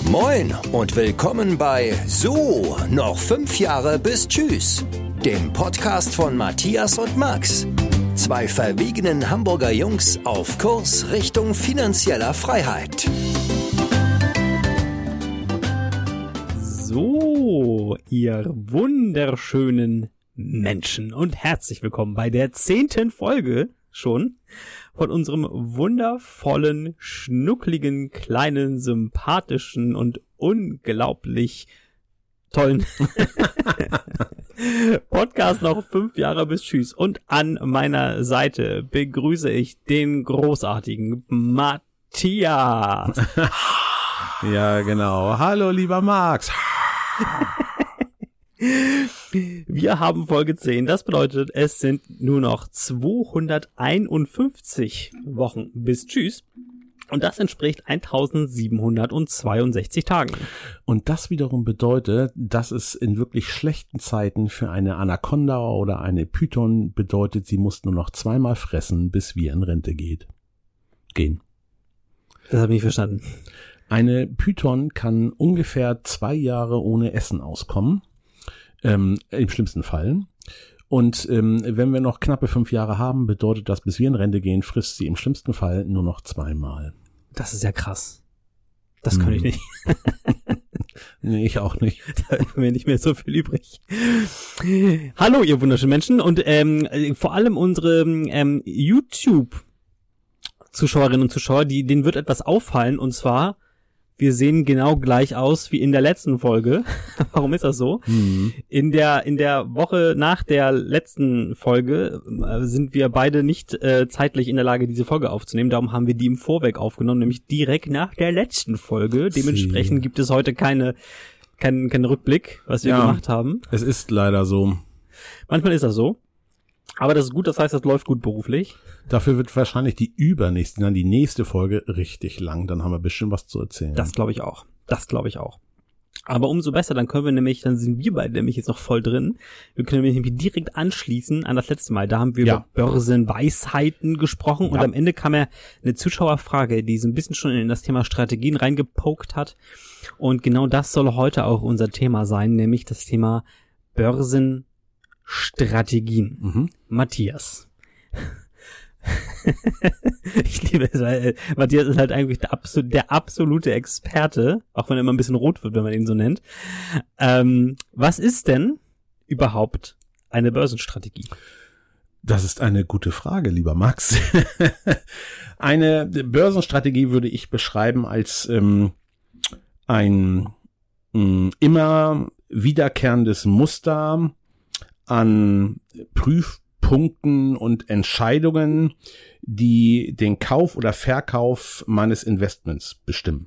Moin und willkommen bei So, noch 5 Jahre bis Tschüss, dem Podcast von Matthias und Max. Zwei verwegenen Hamburger Jungs auf Kurs Richtung finanzieller Freiheit. So, ihr wunderschönen Menschen und herzlich willkommen bei der 10. Folge schon von unserem wundervollen, schnuckligen, kleinen, sympathischen und unglaublich tollen Podcast noch 5 Jahre bis Tschüss. Und an meiner Seite begrüße ich den großartigen Matthias. Ja, genau. Hallo, lieber Max. Wir haben Folge 10. Das bedeutet, es sind nur noch 251 Wochen bis Tschüss. Und das entspricht 1762 Tagen. Und das wiederum bedeutet, dass es in wirklich schlechten Zeiten für eine Anaconda oder eine Python bedeutet, sie muss nur noch 2-mal fressen, bis wir in Rente gehen. Das habe ich nicht verstanden. Eine Python kann ungefähr 2 Jahre ohne Essen auskommen. Im schlimmsten Fall. Und wenn wir noch knappe 5 Jahre haben, bedeutet das, bis wir in Rente gehen, frisst sie im schlimmsten Fall nur noch 2-mal. Das ist ja krass. Das kann ich nicht. Nee, ich auch nicht. Da ist mir nicht mehr so viel übrig. Hallo, ihr wunderschönen Menschen und vor allem unsere YouTube-Zuschauerinnen und Zuschauer, denen wird etwas auffallen, und zwar: Wir sehen genau gleich aus wie in der letzten Folge. Warum ist das so? In der Woche nach der letzten Folge sind wir beide nicht zeitlich in der Lage, diese Folge aufzunehmen. Darum haben wir die im Vorweg aufgenommen, nämlich direkt nach der letzten Folge. Dementsprechend gibt es heute keinen Rückblick, was wir gemacht haben. Es ist leider so. Manchmal ist das so. Aber das ist gut, das heißt, das läuft gut beruflich. Dafür wird wahrscheinlich die nächste Folge richtig lang. Dann haben wir bestimmt was zu erzählen. Das glaube ich auch. Aber umso besser, dann sind wir beide nämlich jetzt noch voll drin. Wir können nämlich direkt anschließen an das letzte Mal. Da haben wir über Börsenweisheiten gesprochen und am Ende kam ja eine Zuschauerfrage, die so ein bisschen schon in das Thema Strategien reingepokt hat. Und genau das soll heute auch unser Thema sein, nämlich das Thema Börsenstrategien. Matthias. Ich liebe es, weil Matthias ist halt eigentlich der absolute Experte, auch wenn er immer ein bisschen rot wird, wenn man ihn so nennt. Was ist denn überhaupt eine Börsenstrategie? Das ist eine gute Frage, lieber Max. Eine Börsenstrategie würde ich beschreiben als ein immer wiederkehrendes Muster an Prüfpunkten und Entscheidungen, die den Kauf oder Verkauf meines Investments bestimmen.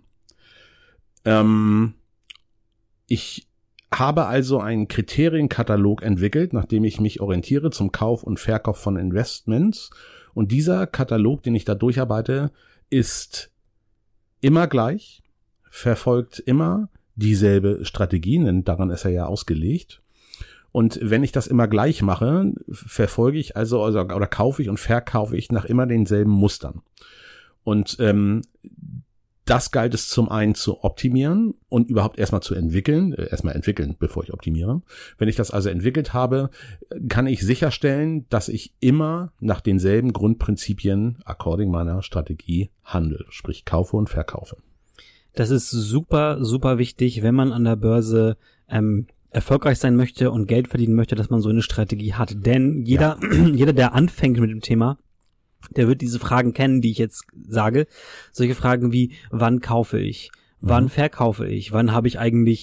Ich habe also einen Kriterienkatalog entwickelt, nach dem ich mich orientiere zum Kauf und Verkauf von Investments. Und dieser Katalog, den ich da durcharbeite, ist immer gleich, verfolgt immer dieselbe Strategie, denn daran ist er ja ausgelegt. Und wenn ich das immer gleich mache, verfolge ich oder kaufe ich und verkaufe ich nach immer denselben Mustern. Und das galt es zum einen zu optimieren und überhaupt erstmal zu entwickeln. Erstmal entwickeln, bevor ich optimiere. Wenn ich das also entwickelt habe, kann ich sicherstellen, dass ich immer nach denselben Grundprinzipien according meiner Strategie handle, sprich kaufe und verkaufe. Das ist super, super wichtig, wenn man an der Börse erfolgreich sein möchte und Geld verdienen möchte, dass man so eine Strategie hat. Denn jeder, der anfängt mit dem Thema, der wird diese Fragen kennen, die ich jetzt sage. Solche Fragen wie: Wann kaufe ich? Wann verkaufe ich? Wann ist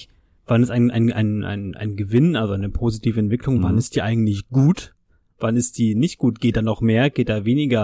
ein Gewinn, also eine positive Entwicklung? Wann ist die eigentlich gut? Wann ist die nicht gut? Geht da noch mehr? Geht da weniger?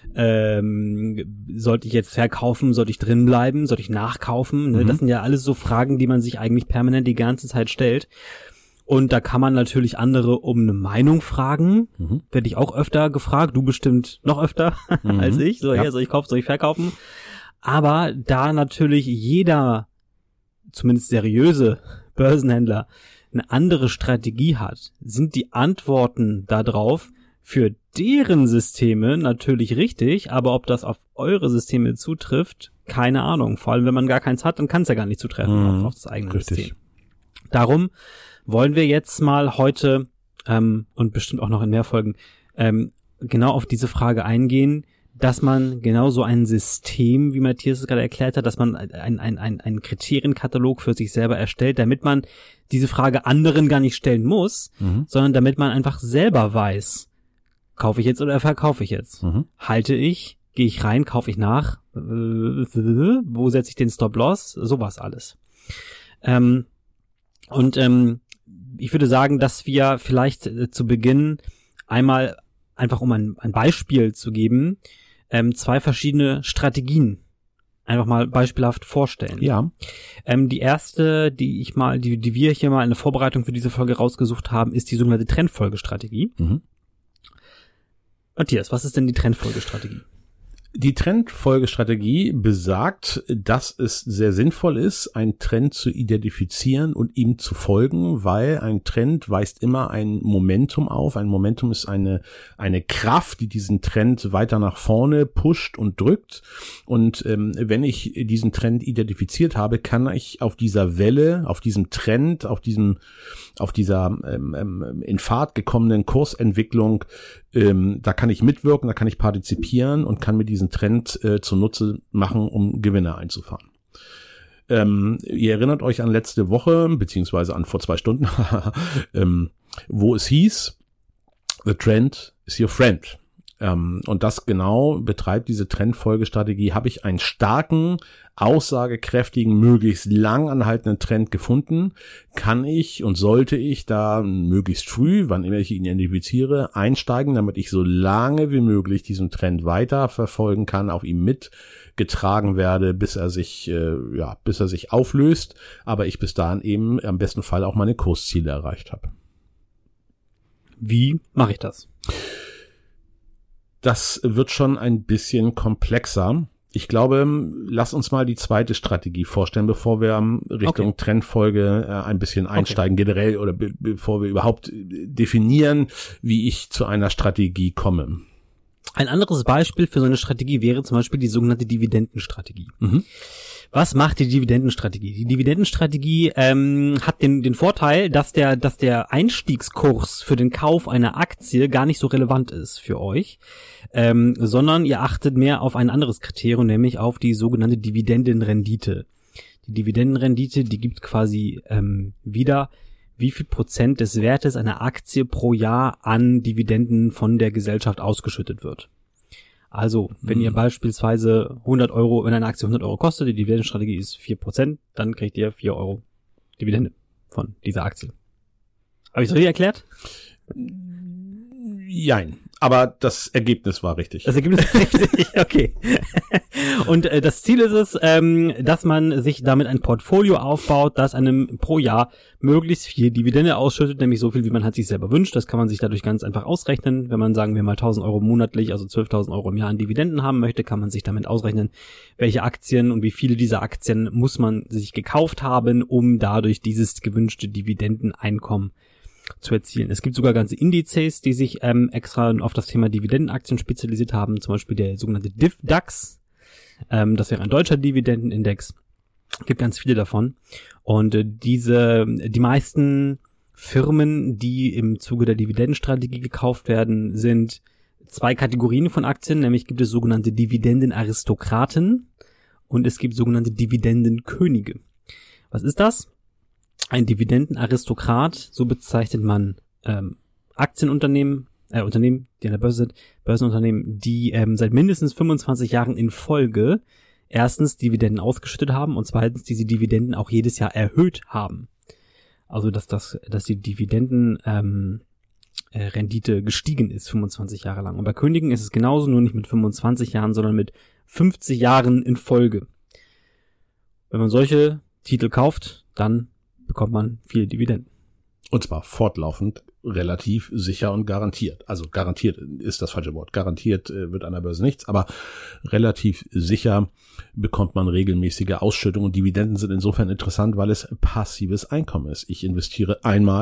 Sollte ich jetzt verkaufen? Sollte ich drin bleiben? Sollte ich nachkaufen? Das sind ja alles so Fragen, die man sich eigentlich permanent die ganze Zeit stellt. Und da kann man natürlich andere um eine Meinung fragen. Werde ich auch öfter gefragt. Du bestimmt noch öfter als ich. Soll ich kaufen? Soll ich verkaufen? Aber da natürlich jeder, zumindest seriöse Börsenhändler, eine andere Strategie hat, sind die Antworten darauf für deren Systeme natürlich richtig, aber ob das auf eure Systeme zutrifft, keine Ahnung. Vor allem, wenn man gar keins hat, dann kann es ja gar nicht zutreffen auf das eigene System. Darum wollen wir jetzt mal heute und bestimmt auch noch in mehr Folgen genau auf diese Frage eingehen, dass man genau so ein System, wie Matthias es gerade erklärt hat, dass man einen Kriterienkatalog für sich selber erstellt, damit man diese Frage anderen gar nicht stellen muss, sondern damit man einfach selber weiß, kaufe ich jetzt oder verkaufe ich jetzt? Halte ich? Gehe ich rein? Kaufe ich nach? Wo setze ich den Stop-Loss? Sowas alles. Ich würde sagen, dass wir vielleicht zu Beginn einmal, einfach um ein Beispiel zu geben, 2 verschiedene Strategien einfach mal beispielhaft vorstellen. Ja. Die erste, die wir hier mal in der Vorbereitung für diese Folge rausgesucht haben, ist die sogenannte Trendfolgestrategie. Matthias, was ist denn die Trendfolgestrategie? Die Trendfolgestrategie besagt, dass es sehr sinnvoll ist, einen Trend zu identifizieren und ihm zu folgen, weil ein Trend weist immer ein Momentum auf. Ein Momentum ist eine Kraft, die diesen Trend weiter nach vorne pusht und drückt. Und wenn ich diesen Trend identifiziert habe, kann ich auf dieser Welle, auf diesem Trend, auf dieser in Fahrt gekommenen Kursentwicklung, da kann ich mitwirken, da kann ich partizipieren und kann mir diesen Trend zunutze machen, um Gewinne einzufahren. Ihr erinnert euch an letzte Woche, beziehungsweise an vor 2 Stunden, wo es hieß, the trend is your friend. Und das genau betreibt diese Trendfolgestrategie. Habe ich einen starken, aussagekräftigen, möglichst lang anhaltenden Trend gefunden, kann ich und sollte ich da möglichst früh, wann immer ich ihn identifiziere, einsteigen, damit ich so lange wie möglich diesen Trend weiter verfolgen kann, auf ihm mitgetragen werde, bis er sich auflöst, aber ich bis dahin eben am besten Fall auch meine Kursziele erreicht habe. Wie mache ich das? Das wird schon ein bisschen komplexer. Ich glaube, lass uns mal die zweite Strategie vorstellen, bevor wir Richtung Trendfolge ein bisschen einsteigen, generell, oder bevor wir überhaupt definieren, wie ich zu einer Strategie komme. Ein anderes Beispiel für so eine Strategie wäre zum Beispiel die sogenannte Dividendenstrategie. Was macht die Dividendenstrategie? Die Dividendenstrategie hat den Vorteil, dass der Einstiegskurs für den Kauf einer Aktie gar nicht so relevant ist für euch, sondern ihr achtet mehr auf ein anderes Kriterium, nämlich auf die sogenannte Dividendenrendite. Die Dividendenrendite, die gibt quasi wieder, wie viel Prozent des Wertes einer Aktie pro Jahr an Dividenden von der Gesellschaft ausgeschüttet wird. Also, wenn ihr beispielsweise wenn eine Aktie 100 Euro kostet, die Dividendenstrategie ist 4%, dann kriegt ihr 4 Euro Dividende von dieser Aktie. Habe ich es richtig erklärt? Jein. Aber das Ergebnis war richtig. Das Ergebnis ist richtig, okay. Und das Ziel ist es, dass man sich damit ein Portfolio aufbaut, das einem pro Jahr möglichst viel Dividende ausschüttet, nämlich so viel, wie man halt sich selber wünscht. Das kann man sich dadurch ganz einfach ausrechnen. Wenn man, sagen wir mal, 1.000 Euro monatlich, also 12.000 Euro im Jahr an Dividenden haben möchte, kann man sich damit ausrechnen, welche Aktien und wie viele dieser Aktien muss man sich gekauft haben, um dadurch dieses gewünschte Dividendeneinkommen zu erzielen. Es gibt sogar ganze Indizes, die sich extra auf das Thema Dividendenaktien spezialisiert haben, zum Beispiel der sogenannte DIVDAX. Das wäre ein deutscher Dividendenindex. Gibt ganz viele davon. Und die meisten Firmen, die im Zuge der Dividendenstrategie gekauft werden, sind 2 Kategorien von Aktien, nämlich gibt es sogenannte Dividendenaristokraten und es gibt sogenannte Dividendenkönige. Was ist das? Ein Dividendenaristokrat, so bezeichnet man Unternehmen, die an der Börse sind, Börsenunternehmen, die seit mindestens 25 Jahren in Folge erstens Dividenden ausgeschüttet haben und zweitens diese Dividenden auch jedes Jahr erhöht haben. Also dass die Dividendenrendite gestiegen ist 25 Jahre lang. Und bei Königen ist es genauso, nur nicht mit 25 Jahren, sondern mit 50 Jahren in Folge. Wenn man solche Titel kauft, dann bekommt man viele Dividenden. Und zwar fortlaufend, relativ sicher und garantiert. Also garantiert ist das falsche Wort. Garantiert wird an der Börse nichts, aber relativ sicher bekommt man regelmäßige Ausschüttungen. Und Dividenden sind insofern interessant, weil es passives Einkommen ist. Ich investiere einmal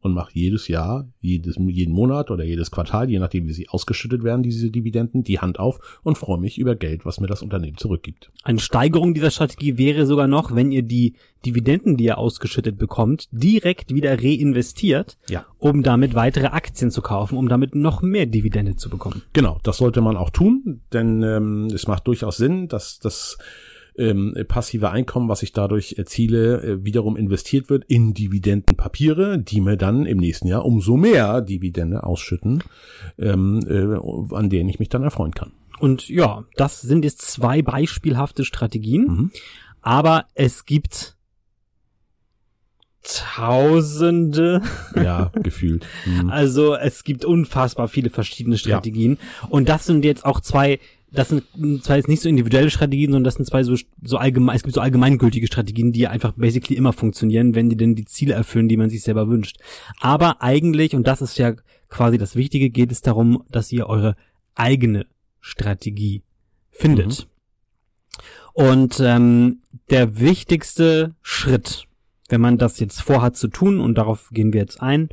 und mache jedes Jahr, jeden Monat oder jedes Quartal, je nachdem wie sie ausgeschüttet werden, diese Dividenden, die Hand auf und freue mich über Geld, was mir das Unternehmen zurückgibt. Eine Steigerung dieser Strategie wäre sogar noch, wenn ihr die Dividenden, die ihr ausgeschüttet bekommt, direkt wieder reinvestiert, um damit weitere Aktien zu kaufen, um damit noch mehr Dividende zu bekommen. Genau, das sollte man auch tun, denn es macht durchaus Sinn, dass das passive Einkommen, was ich dadurch erziele, wiederum investiert wird in Dividendenpapiere, die mir dann im nächsten Jahr umso mehr Dividende ausschütten, an denen ich mich dann erfreuen kann. Und ja, das sind jetzt 2 beispielhafte Strategien, aber es gibt Tausende. Ja, gefühlt. Also es gibt unfassbar viele verschiedene Strategien und das sind jetzt auch 2. Das sind zwar jetzt nicht so individuelle Strategien, sondern das sind 2 so allgemein, es gibt so allgemeingültige Strategien, die einfach basically immer funktionieren, wenn die denn die Ziele erfüllen, die man sich selber wünscht. Aber eigentlich, und das ist ja quasi das Wichtige, geht es darum, dass ihr eure eigene Strategie findet. Und der wichtigste Schritt, wenn man das jetzt vorhat zu tun, und darauf gehen wir jetzt ein,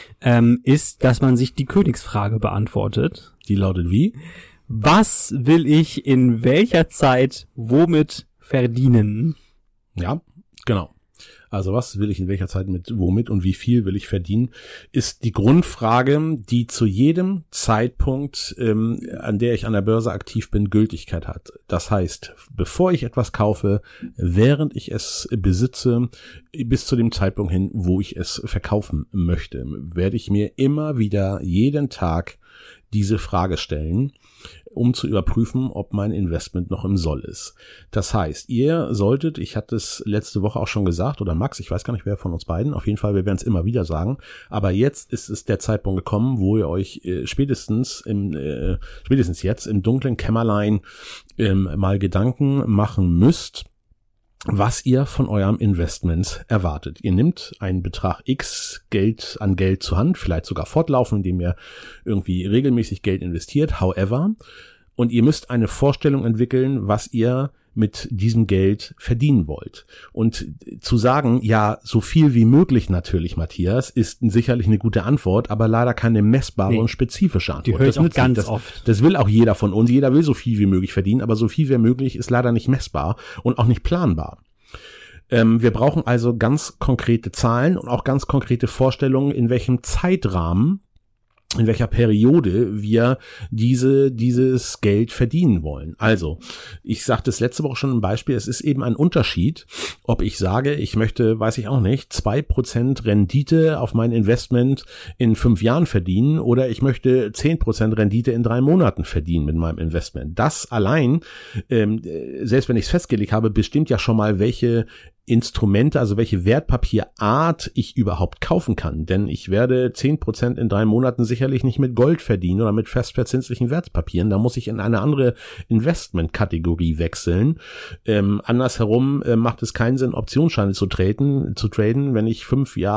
ist, dass man sich die Königsfrage beantwortet. Die lautet wie? Was will ich in welcher Zeit womit verdienen? Ja, genau. Also was will ich in welcher Zeit mit womit und wie viel will ich verdienen, ist die Grundfrage, die zu jedem Zeitpunkt, an der ich an der Börse aktiv bin, Gültigkeit hat. Das heißt, bevor ich etwas kaufe, während ich es besitze, bis zu dem Zeitpunkt hin, wo ich es verkaufen möchte, werde ich mir immer wieder jeden Tag diese Frage stellen, um zu überprüfen, ob mein Investment noch im Soll ist. Das heißt, ihr solltet, ich hatte es letzte Woche auch schon gesagt, oder Max, ich weiß gar nicht, wer von uns beiden, auf jeden Fall, wir werden es immer wieder sagen, aber jetzt ist es der Zeitpunkt gekommen, wo ihr euch spätestens jetzt im dunklen Kämmerlein mal Gedanken machen müsst, was ihr von eurem Investment erwartet. Ihr nehmt einen Betrag X Geld zur Hand, vielleicht sogar fortlaufend, indem ihr irgendwie regelmäßig Geld investiert, however, und ihr müsst eine Vorstellung entwickeln, was ihr mit diesem Geld verdienen wollt. Und zu sagen, ja, so viel wie möglich natürlich, Matthias, ist sicherlich eine gute Antwort, aber leider keine messbare und spezifische Antwort. Die höre ich auch ganz oft. Das will auch jeder von uns. Jeder will so viel wie möglich verdienen, aber so viel wie möglich ist leider nicht messbar und auch nicht planbar. Wir brauchen also ganz konkrete Zahlen und auch ganz konkrete Vorstellungen, in welchem Zeitrahmen, in welcher Periode wir dieses Geld verdienen wollen. Also, ich sagte es letzte Woche schon ein Beispiel, es ist eben ein Unterschied, ob ich sage, ich möchte, weiß ich auch nicht, 2% Rendite auf mein Investment in 5 Jahren verdienen oder ich möchte 10% Rendite in 3 Monaten verdienen mit meinem Investment. Das allein, selbst wenn ich es festgelegt habe, bestimmt ja schon mal, welche Instrumente, also welche Wertpapierart ich überhaupt kaufen kann. Denn ich werde 10% in 3 Monaten sicherlich nicht mit Gold verdienen oder mit festverzinslichen Wertpapieren. Da muss ich in eine andere Investmentkategorie wechseln. Andersherum macht es keinen Sinn, Optionsscheine zu traden, wenn ich in 5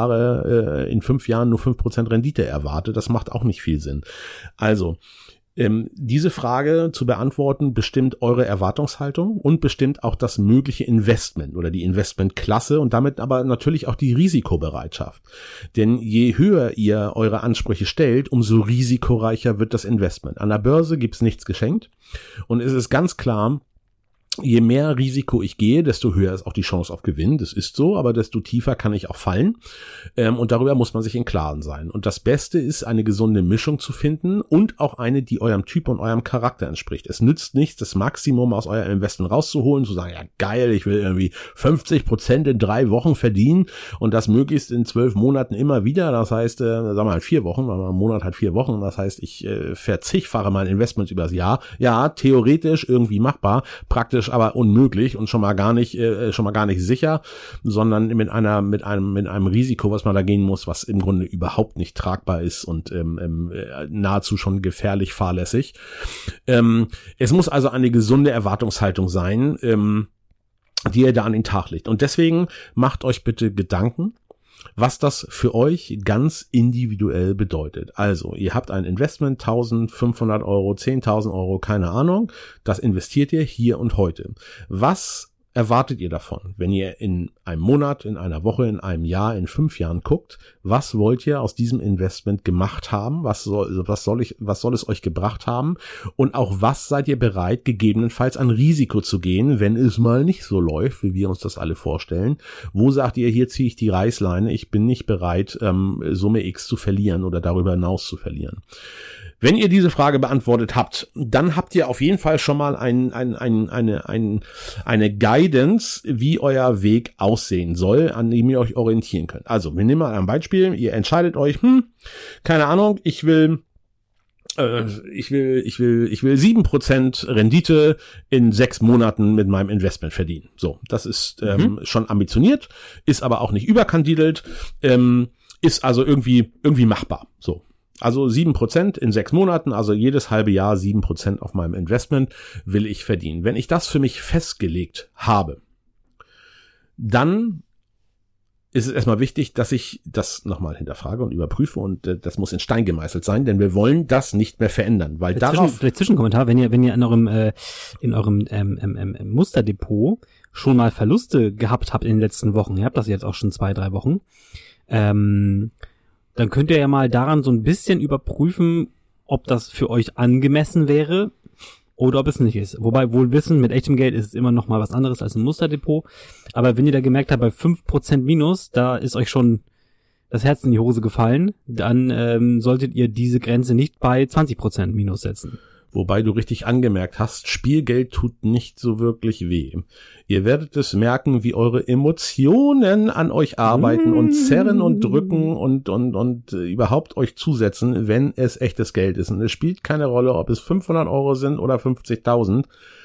Jahren nur 5% Rendite erwarte. Das macht auch nicht viel Sinn. Also, diese Frage zu beantworten bestimmt eure Erwartungshaltung und bestimmt auch das mögliche Investment oder die Investmentklasse und damit aber natürlich auch die Risikobereitschaft. Denn je höher ihr eure Ansprüche stellt, umso risikoreicher wird das Investment. An der Börse gibt's nichts geschenkt und es ist ganz klar, je mehr Risiko ich gehe, desto höher ist auch die Chance auf Gewinn. Das ist so, aber desto tiefer kann ich auch fallen. Und darüber muss man sich im Klaren sein. Und das Beste ist, eine gesunde Mischung zu finden und auch eine, die eurem Typ und eurem Charakter entspricht. Es nützt nichts, das Maximum aus eurem Investment rauszuholen, zu sagen, ja geil, ich will irgendwie 50% in 3 Wochen verdienen und das möglichst in 12 Monaten immer wieder. Das heißt, sagen wir mal 4 Wochen, weil man im Monat hat 4 Wochen. Das heißt, ich verzichtfache mein Investment übers Jahr. Ja, theoretisch irgendwie machbar, praktisch aber unmöglich und schon mal gar nicht sicher, sondern mit einem Risiko, was man da gehen muss, was im Grunde überhaupt nicht tragbar ist und nahezu schon gefährlich fahrlässig. Es muss also eine gesunde Erwartungshaltung sein, die ihr da an den Tag legt. Und deswegen macht euch bitte Gedanken, was das für euch ganz individuell bedeutet. Also, ihr habt ein Investment, 1.500 Euro, 10.000 Euro, keine Ahnung, das investiert ihr hier und heute. Was erwartet ihr davon? Wenn ihr in einem Monat, in einer Woche, in einem Jahr, in 5 Jahren guckt, was wollt ihr aus diesem Investment gemacht haben? Was soll es euch gebracht haben? Und auch was seid ihr bereit, gegebenenfalls an Risiko zu gehen, wenn es mal nicht so läuft, wie wir uns das alle vorstellen? Wo sagt ihr, hier ziehe ich die Reißleine, ich bin nicht bereit, Summe X zu verlieren oder darüber hinaus zu verlieren? Wenn ihr diese Frage beantwortet habt, dann habt ihr auf jeden Fall schon mal eine Guidance, wie euer Weg aussehen soll, an dem ihr euch orientieren könnt. Also, wir nehmen mal ein Beispiel. Ihr entscheidet euch, keine Ahnung, ich will 7% Rendite in 6 Monaten mit meinem Investment verdienen. So, das ist schon ambitioniert, ist aber auch nicht überkandidelt, ist also irgendwie machbar. So. Also 7% in 6 Monaten, also jedes halbe Jahr 7% auf meinem Investment will ich verdienen. Wenn ich das für mich festgelegt habe, dann ist es erstmal wichtig, dass ich das nochmal hinterfrage und überprüfe und das muss in Stein gemeißelt sein, denn wir wollen das nicht mehr verändern, weil vielleicht Zwischenkommentar, wenn ihr in eurem Musterdepot schon mal Verluste gehabt habt in den letzten Wochen, ihr habt das jetzt auch schon 2-3 Wochen, dann könnt ihr ja mal daran so ein bisschen überprüfen, ob das für euch angemessen wäre oder ob es nicht ist. Wobei wohl wissen, mit echtem Geld ist es immer noch mal was anderes als ein Musterdepot. Aber wenn ihr da gemerkt habt, bei 5% Minus, da ist euch schon das Herz in die Hose gefallen, dann solltet ihr diese Grenze nicht bei 20% Minus setzen. Wobei du richtig angemerkt hast, Spielgeld tut nicht so wirklich weh. Ihr werdet es merken, wie eure Emotionen an euch arbeiten und zerren und drücken und überhaupt euch zusetzen, wenn es echtes Geld ist. Und es spielt keine Rolle, ob es 500 Euro sind oder 50.000.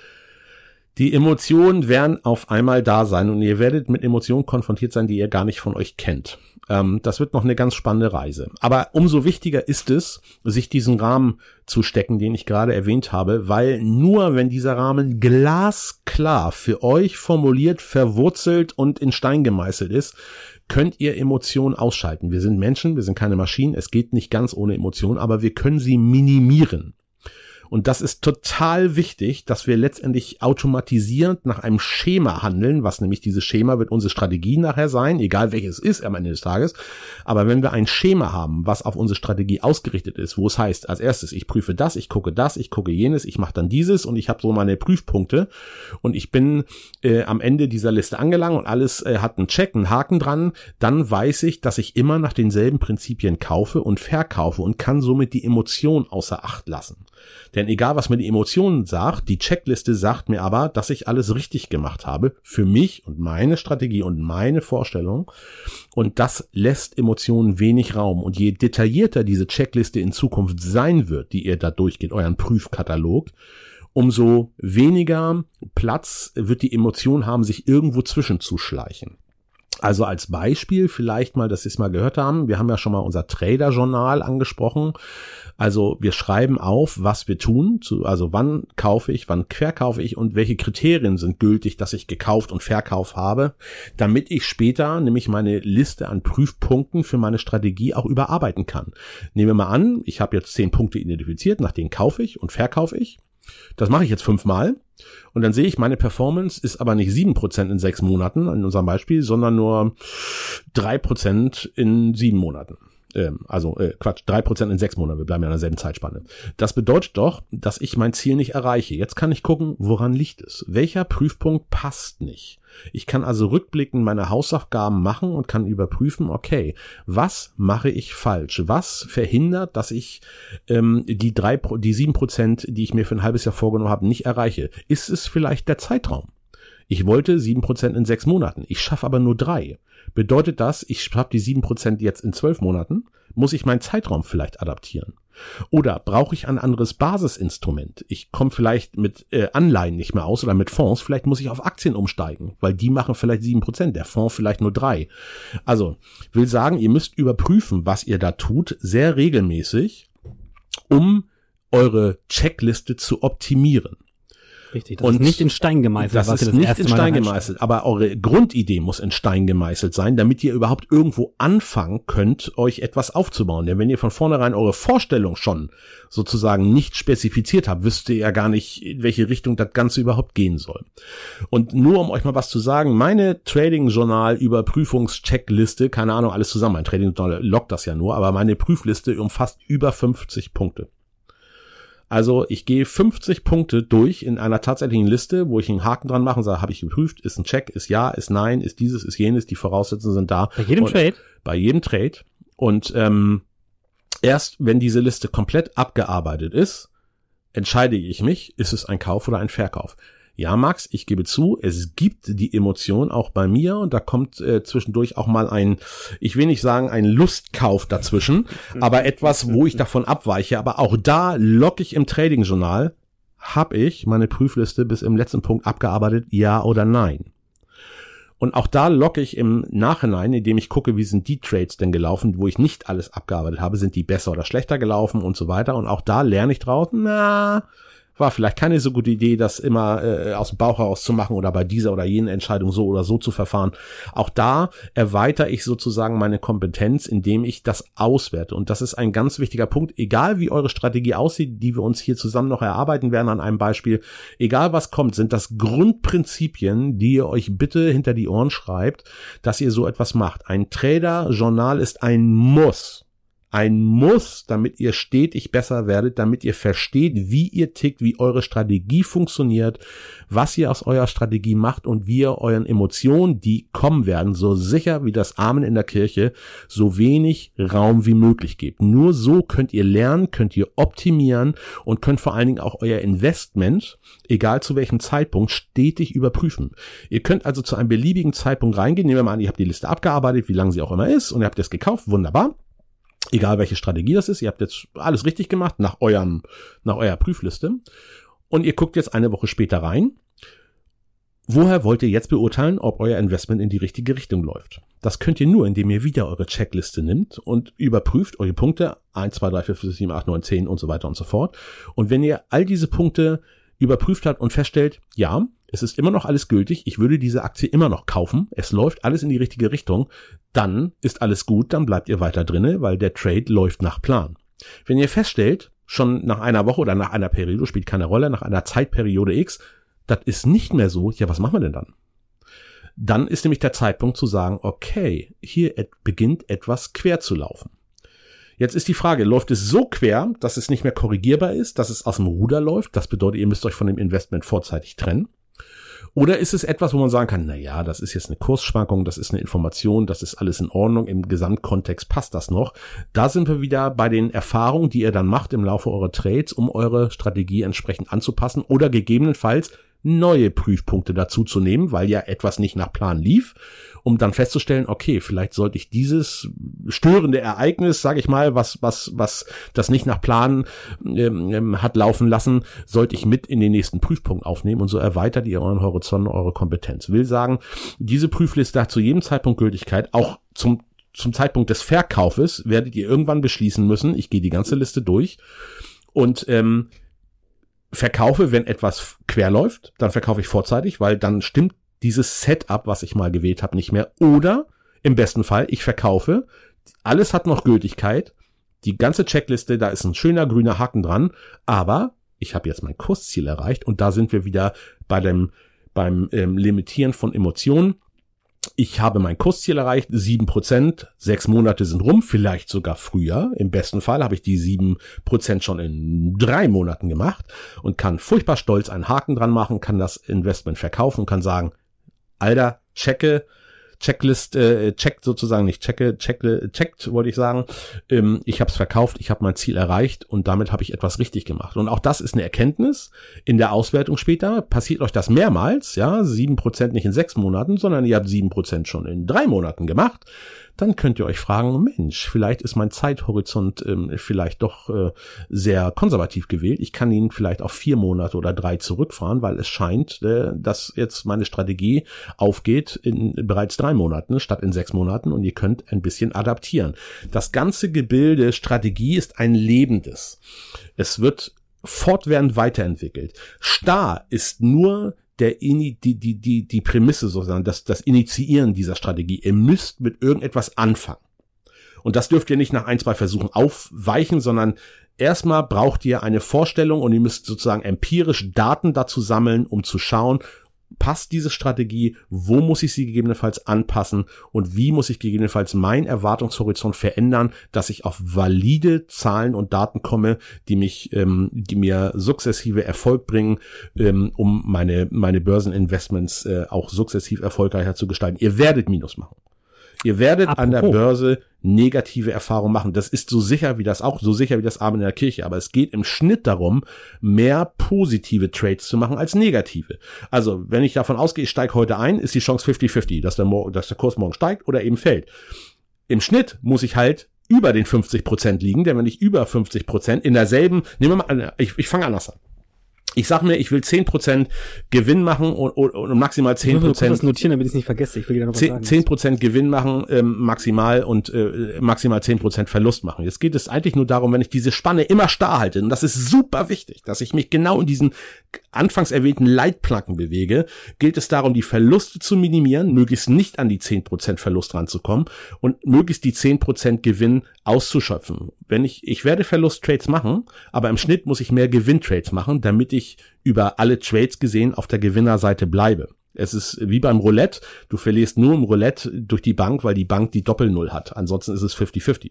Die Emotionen werden auf einmal da sein und ihr werdet mit Emotionen konfrontiert sein, die ihr gar nicht von euch kennt. Das wird noch eine ganz spannende Reise. Aber umso wichtiger ist es, sich diesen Rahmen zu stecken, den ich gerade erwähnt habe, weil nur wenn dieser Rahmen glasklar für euch formuliert, verwurzelt und in Stein gemeißelt ist, könnt ihr Emotionen ausschalten. Wir sind Menschen, wir sind keine Maschinen, es geht nicht ganz ohne Emotionen, aber wir können sie minimieren. Und das ist total wichtig, dass wir letztendlich automatisierend nach einem Schema handeln, was nämlich dieses Schema wird unsere Strategie nachher sein, egal welches es ist am Ende des Tages. Aber wenn wir ein Schema haben, was auf unsere Strategie ausgerichtet ist, wo es heißt, als erstes, ich prüfe das, ich gucke jenes, ich mache dann dieses und ich habe so meine Prüfpunkte und ich bin am Ende dieser Liste angelangt und alles hat einen Check, einen Haken dran, dann weiß ich, dass ich immer nach denselben Prinzipien kaufe und verkaufe und kann somit die Emotion außer Acht lassen. Denn egal, was mir die Emotionen sagt, die Checkliste sagt mir aber, dass ich alles richtig gemacht habe für mich und meine Strategie und meine Vorstellung. Und das lässt Emotionen wenig Raum. Und je detaillierter diese Checkliste in Zukunft sein wird, die ihr da durchgeht, euren Prüfkatalog, umso weniger Platz wird die Emotion haben, sich irgendwo zwischenzuschleichen. Also als Beispiel vielleicht mal, dass Sie es mal gehört haben, wir haben ja schon mal unser Trader-Journal angesprochen. Also wir schreiben auf, was wir tun, also wann kaufe ich, wann verkaufe ich und welche Kriterien sind gültig, dass ich gekauft und verkauft habe, damit ich später nämlich meine Liste an Prüfpunkten für meine Strategie auch überarbeiten kann. Nehmen wir mal an, ich habe jetzt 10 Punkte identifiziert, nach denen kaufe ich und verkaufe ich. Das mache ich jetzt 5-mal und dann sehe ich, meine Performance ist aber nicht 7% in 6 Monaten in unserem Beispiel, sondern nur 3% in 7 Monaten. 3% in 6 Monaten, wir bleiben ja in derselben Zeitspanne. Das bedeutet doch, dass ich mein Ziel nicht erreiche. Jetzt kann ich gucken, woran liegt es? Welcher Prüfpunkt passt nicht? Ich kann also rückblickend meine Hausaufgaben machen und kann überprüfen, okay, was mache ich falsch? Was verhindert, dass ich die 7%, die ich mir für ein halbes Jahr vorgenommen habe, nicht erreiche? Ist es vielleicht der Zeitraum? Ich wollte 7% in 6 Monaten, ich schaffe aber nur 3. Bedeutet das, ich schaffe die 7% jetzt in 12 Monaten? Muss ich meinen Zeitraum vielleicht adaptieren? Oder brauche ich ein anderes Basisinstrument? Ich komme vielleicht mit Anleihen nicht mehr aus oder mit Fonds. Vielleicht muss ich auf Aktien umsteigen, weil die machen vielleicht 7%, der Fonds vielleicht nur 3%. Also, will sagen, ihr müsst überprüfen, was ihr da tut, sehr regelmäßig, um eure Checkliste zu optimieren. Richtig, das ist nicht in Stein gemeißelt. Das ist nicht in Stein gemeißelt, aber eure Grundidee muss in Stein gemeißelt sein, damit ihr überhaupt irgendwo anfangen könnt, euch etwas aufzubauen. Denn wenn ihr von vornherein eure Vorstellung schon sozusagen nicht spezifiziert habt, wisst ihr ja gar nicht, in welche Richtung das Ganze überhaupt gehen soll. Und nur um euch mal was zu sagen, meine Trading-Journal-Überprüfungs-Checkliste, keine Ahnung, alles zusammen, mein Trading-Journal loggt das ja nur, aber meine Prüfliste umfasst über 50 Punkte. Also ich gehe 50 Punkte durch in einer tatsächlichen Liste, wo ich einen Haken dran mache und sage, habe ich geprüft, ist ein Check, ist ja, ist nein, ist dieses, ist jenes, die Voraussetzungen sind da. Bei jedem Trade? Bei jedem Trade. Und erst wenn diese Liste komplett abgearbeitet ist, entscheide ich mich, ist es ein Kauf oder ein Verkauf. Ja, Max, ich gebe zu, es gibt die Emotion auch bei mir und da kommt zwischendurch auch mal ich will nicht sagen ein Lustkauf dazwischen, aber etwas, wo ich davon abweiche. Aber auch da logge ich im Trading-Journal, habe ich meine Prüfliste bis im letzten Punkt abgearbeitet, ja oder nein. Und auch da logge ich im Nachhinein, indem ich gucke, wie sind die Trades denn gelaufen, wo ich nicht alles abgearbeitet habe, sind die besser oder schlechter gelaufen und so weiter. Und auch da lerne ich draus, war vielleicht keine so gute Idee, das immer aus dem Bauch heraus zu machen oder bei dieser oder jenen Entscheidung so oder so zu verfahren. Auch da erweitere ich sozusagen meine Kompetenz, indem ich das auswerte. Und das ist ein ganz wichtiger Punkt. Egal wie eure Strategie aussieht, die wir uns hier zusammen noch erarbeiten werden an einem Beispiel, egal was kommt, sind das Grundprinzipien, die ihr euch bitte hinter die Ohren schreibt, dass ihr so etwas macht. Ein Trader-Journal ist ein Muss. Ein Muss, damit ihr stetig besser werdet, damit ihr versteht, wie ihr tickt, wie eure Strategie funktioniert, was ihr aus eurer Strategie macht und wie ihr euren Emotionen, die kommen werden, so sicher wie das Amen in der Kirche, so wenig Raum wie möglich gebt. Nur so könnt ihr lernen, könnt ihr optimieren und könnt vor allen Dingen auch euer Investment, egal zu welchem Zeitpunkt, stetig überprüfen. Ihr könnt also zu einem beliebigen Zeitpunkt reingehen, nehmen wir mal an, ihr habt die Liste abgearbeitet, wie lang sie auch immer ist, und ihr habt das gekauft, wunderbar. Egal welche Strategie das ist, ihr habt jetzt alles richtig gemacht nach eurer Prüfliste und ihr guckt jetzt eine Woche später rein. Woher wollt ihr jetzt beurteilen, ob euer Investment in die richtige Richtung läuft? Das könnt ihr nur, indem ihr wieder eure Checkliste nimmt und überprüft eure Punkte 1, 2, 3, 4, 5, 7, 8, 9, 10 und so weiter und so fort. Und wenn ihr all diese Punkte überprüft habt und feststellt, ja, es ist immer noch alles gültig, ich würde diese Aktie immer noch kaufen, es läuft alles in die richtige Richtung, dann ist alles gut, dann bleibt ihr weiter drinne, weil der Trade läuft nach Plan. Wenn ihr feststellt, schon nach einer Woche oder nach einer Periode, spielt keine Rolle, nach einer Zeitperiode X, das ist nicht mehr so, ja, was machen wir denn dann? Dann ist nämlich der Zeitpunkt zu sagen, okay, hier beginnt etwas quer zu laufen. Jetzt ist die Frage, läuft es so quer, dass es nicht mehr korrigierbar ist, dass es aus dem Ruder läuft? Das bedeutet, ihr müsst euch von dem Investment vorzeitig trennen. Oder ist es etwas, wo man sagen kann, na ja, das ist jetzt eine Kursschwankung, das ist eine Information, das ist alles in Ordnung, im Gesamtkontext passt das noch. Da sind wir wieder bei den Erfahrungen, die ihr dann macht im Laufe eurer Trades, um eure Strategie entsprechend anzupassen oder gegebenenfalls neue Prüfpunkte dazu zu nehmen, weil ja etwas nicht nach Plan lief, um dann festzustellen, okay, vielleicht sollte ich dieses störende Ereignis, sage ich mal, was das nicht nach Plan hat laufen lassen, sollte ich mit in den nächsten Prüfpunkt aufnehmen, und so erweitert ihr euren Horizont, eure Kompetenz. Will sagen, diese Prüfliste hat zu jedem Zeitpunkt Gültigkeit, auch zum Zeitpunkt des Verkaufes werdet ihr irgendwann beschließen müssen, ich gehe die ganze Liste durch und verkaufe, wenn etwas quer läuft, dann verkaufe ich vorzeitig, weil dann stimmt dieses Setup, was ich mal gewählt habe, nicht mehr. Oder im besten Fall, ich verkaufe, alles hat noch Gültigkeit, die ganze Checkliste, da ist ein schöner grüner Haken dran, aber ich habe jetzt mein Kursziel erreicht und da sind wir wieder beim Limitieren von Emotionen. Ich habe mein Kursziel erreicht, 7%, 6 Monate sind rum, vielleicht sogar früher. Im besten Fall habe ich die 7% schon in 3 Monaten gemacht und kann furchtbar stolz einen Haken dran machen, kann das Investment verkaufen und kann sagen, Alter, checkt sozusagen, nicht checkt, wollte ich sagen. Ich habe es verkauft, ich habe mein Ziel erreicht und damit habe ich etwas richtig gemacht. Und auch das ist eine Erkenntnis in der Auswertung später. Passiert euch das mehrmals, ja, 7% nicht in 6 Monaten, sondern ihr habt 7% schon in 3 Monaten gemacht. Dann könnt ihr euch fragen, Mensch, vielleicht ist mein Zeithorizont vielleicht doch sehr konservativ gewählt. Ich kann ihn vielleicht auf 4 Monate oder 3 zurückfahren, weil es scheint, dass jetzt meine Strategie aufgeht in bereits 3 Monaten statt in 6 Monaten und ihr könnt ein bisschen adaptieren. Das ganze Gebilde Strategie ist ein lebendes. Es wird fortwährend weiterentwickelt. Starr ist nur die Prämisse sozusagen, das Initiieren dieser Strategie. Ihr müsst mit irgendetwas anfangen. Und das dürft ihr nicht nach 1, 2 Versuchen aufweichen, sondern erstmal braucht ihr eine Vorstellung und ihr müsst sozusagen empirisch Daten dazu sammeln, um zu schauen, passt diese Strategie, wo muss ich sie gegebenenfalls anpassen und wie muss ich gegebenenfalls meinen Erwartungshorizont verändern, dass ich auf valide Zahlen und Daten komme, die mir sukzessive Erfolg bringen, um meine Börseninvestments auch sukzessiv erfolgreicher zu gestalten. Ihr werdet Minus machen. Ihr werdet an der Börse negative Erfahrungen machen. Das ist so sicher wie das Amen in der Kirche. Aber es geht im Schnitt darum, mehr positive Trades zu machen als negative. Also, wenn ich davon ausgehe, ich steige heute ein, ist die Chance 50-50, dass der Kurs morgen steigt oder eben fällt. Im Schnitt muss ich halt über den 50% liegen, denn wenn ich über 50% in derselben, nehmen wir mal, ich fange anders an. Ich sag mir, ich will 10% Gewinn machen und maximal 10%. Ich muss das notieren, damit ich es nicht vergesse. Ich will dir noch was sagen. 10% Gewinn machen, maximal und maximal 10% Verlust machen. Jetzt geht es eigentlich nur darum, wenn ich diese Spanne immer starr halte, und das ist super wichtig, dass ich mich genau in diesen anfangs erwähnten Leitplanken bewege, gilt es darum, die Verluste zu minimieren, möglichst nicht an die 10% Verlust ranzukommen und möglichst die 10% Gewinn auszuschöpfen. Ich werde Verlusttrades machen, aber im Schnitt muss ich mehr Gewinntrades machen, damit ich über alle Trades gesehen auf der Gewinnerseite bleibe. Es ist wie beim Roulette, du verlierst nur im Roulette durch die Bank, weil die Bank die Doppel-Null hat. Ansonsten ist es 50-50.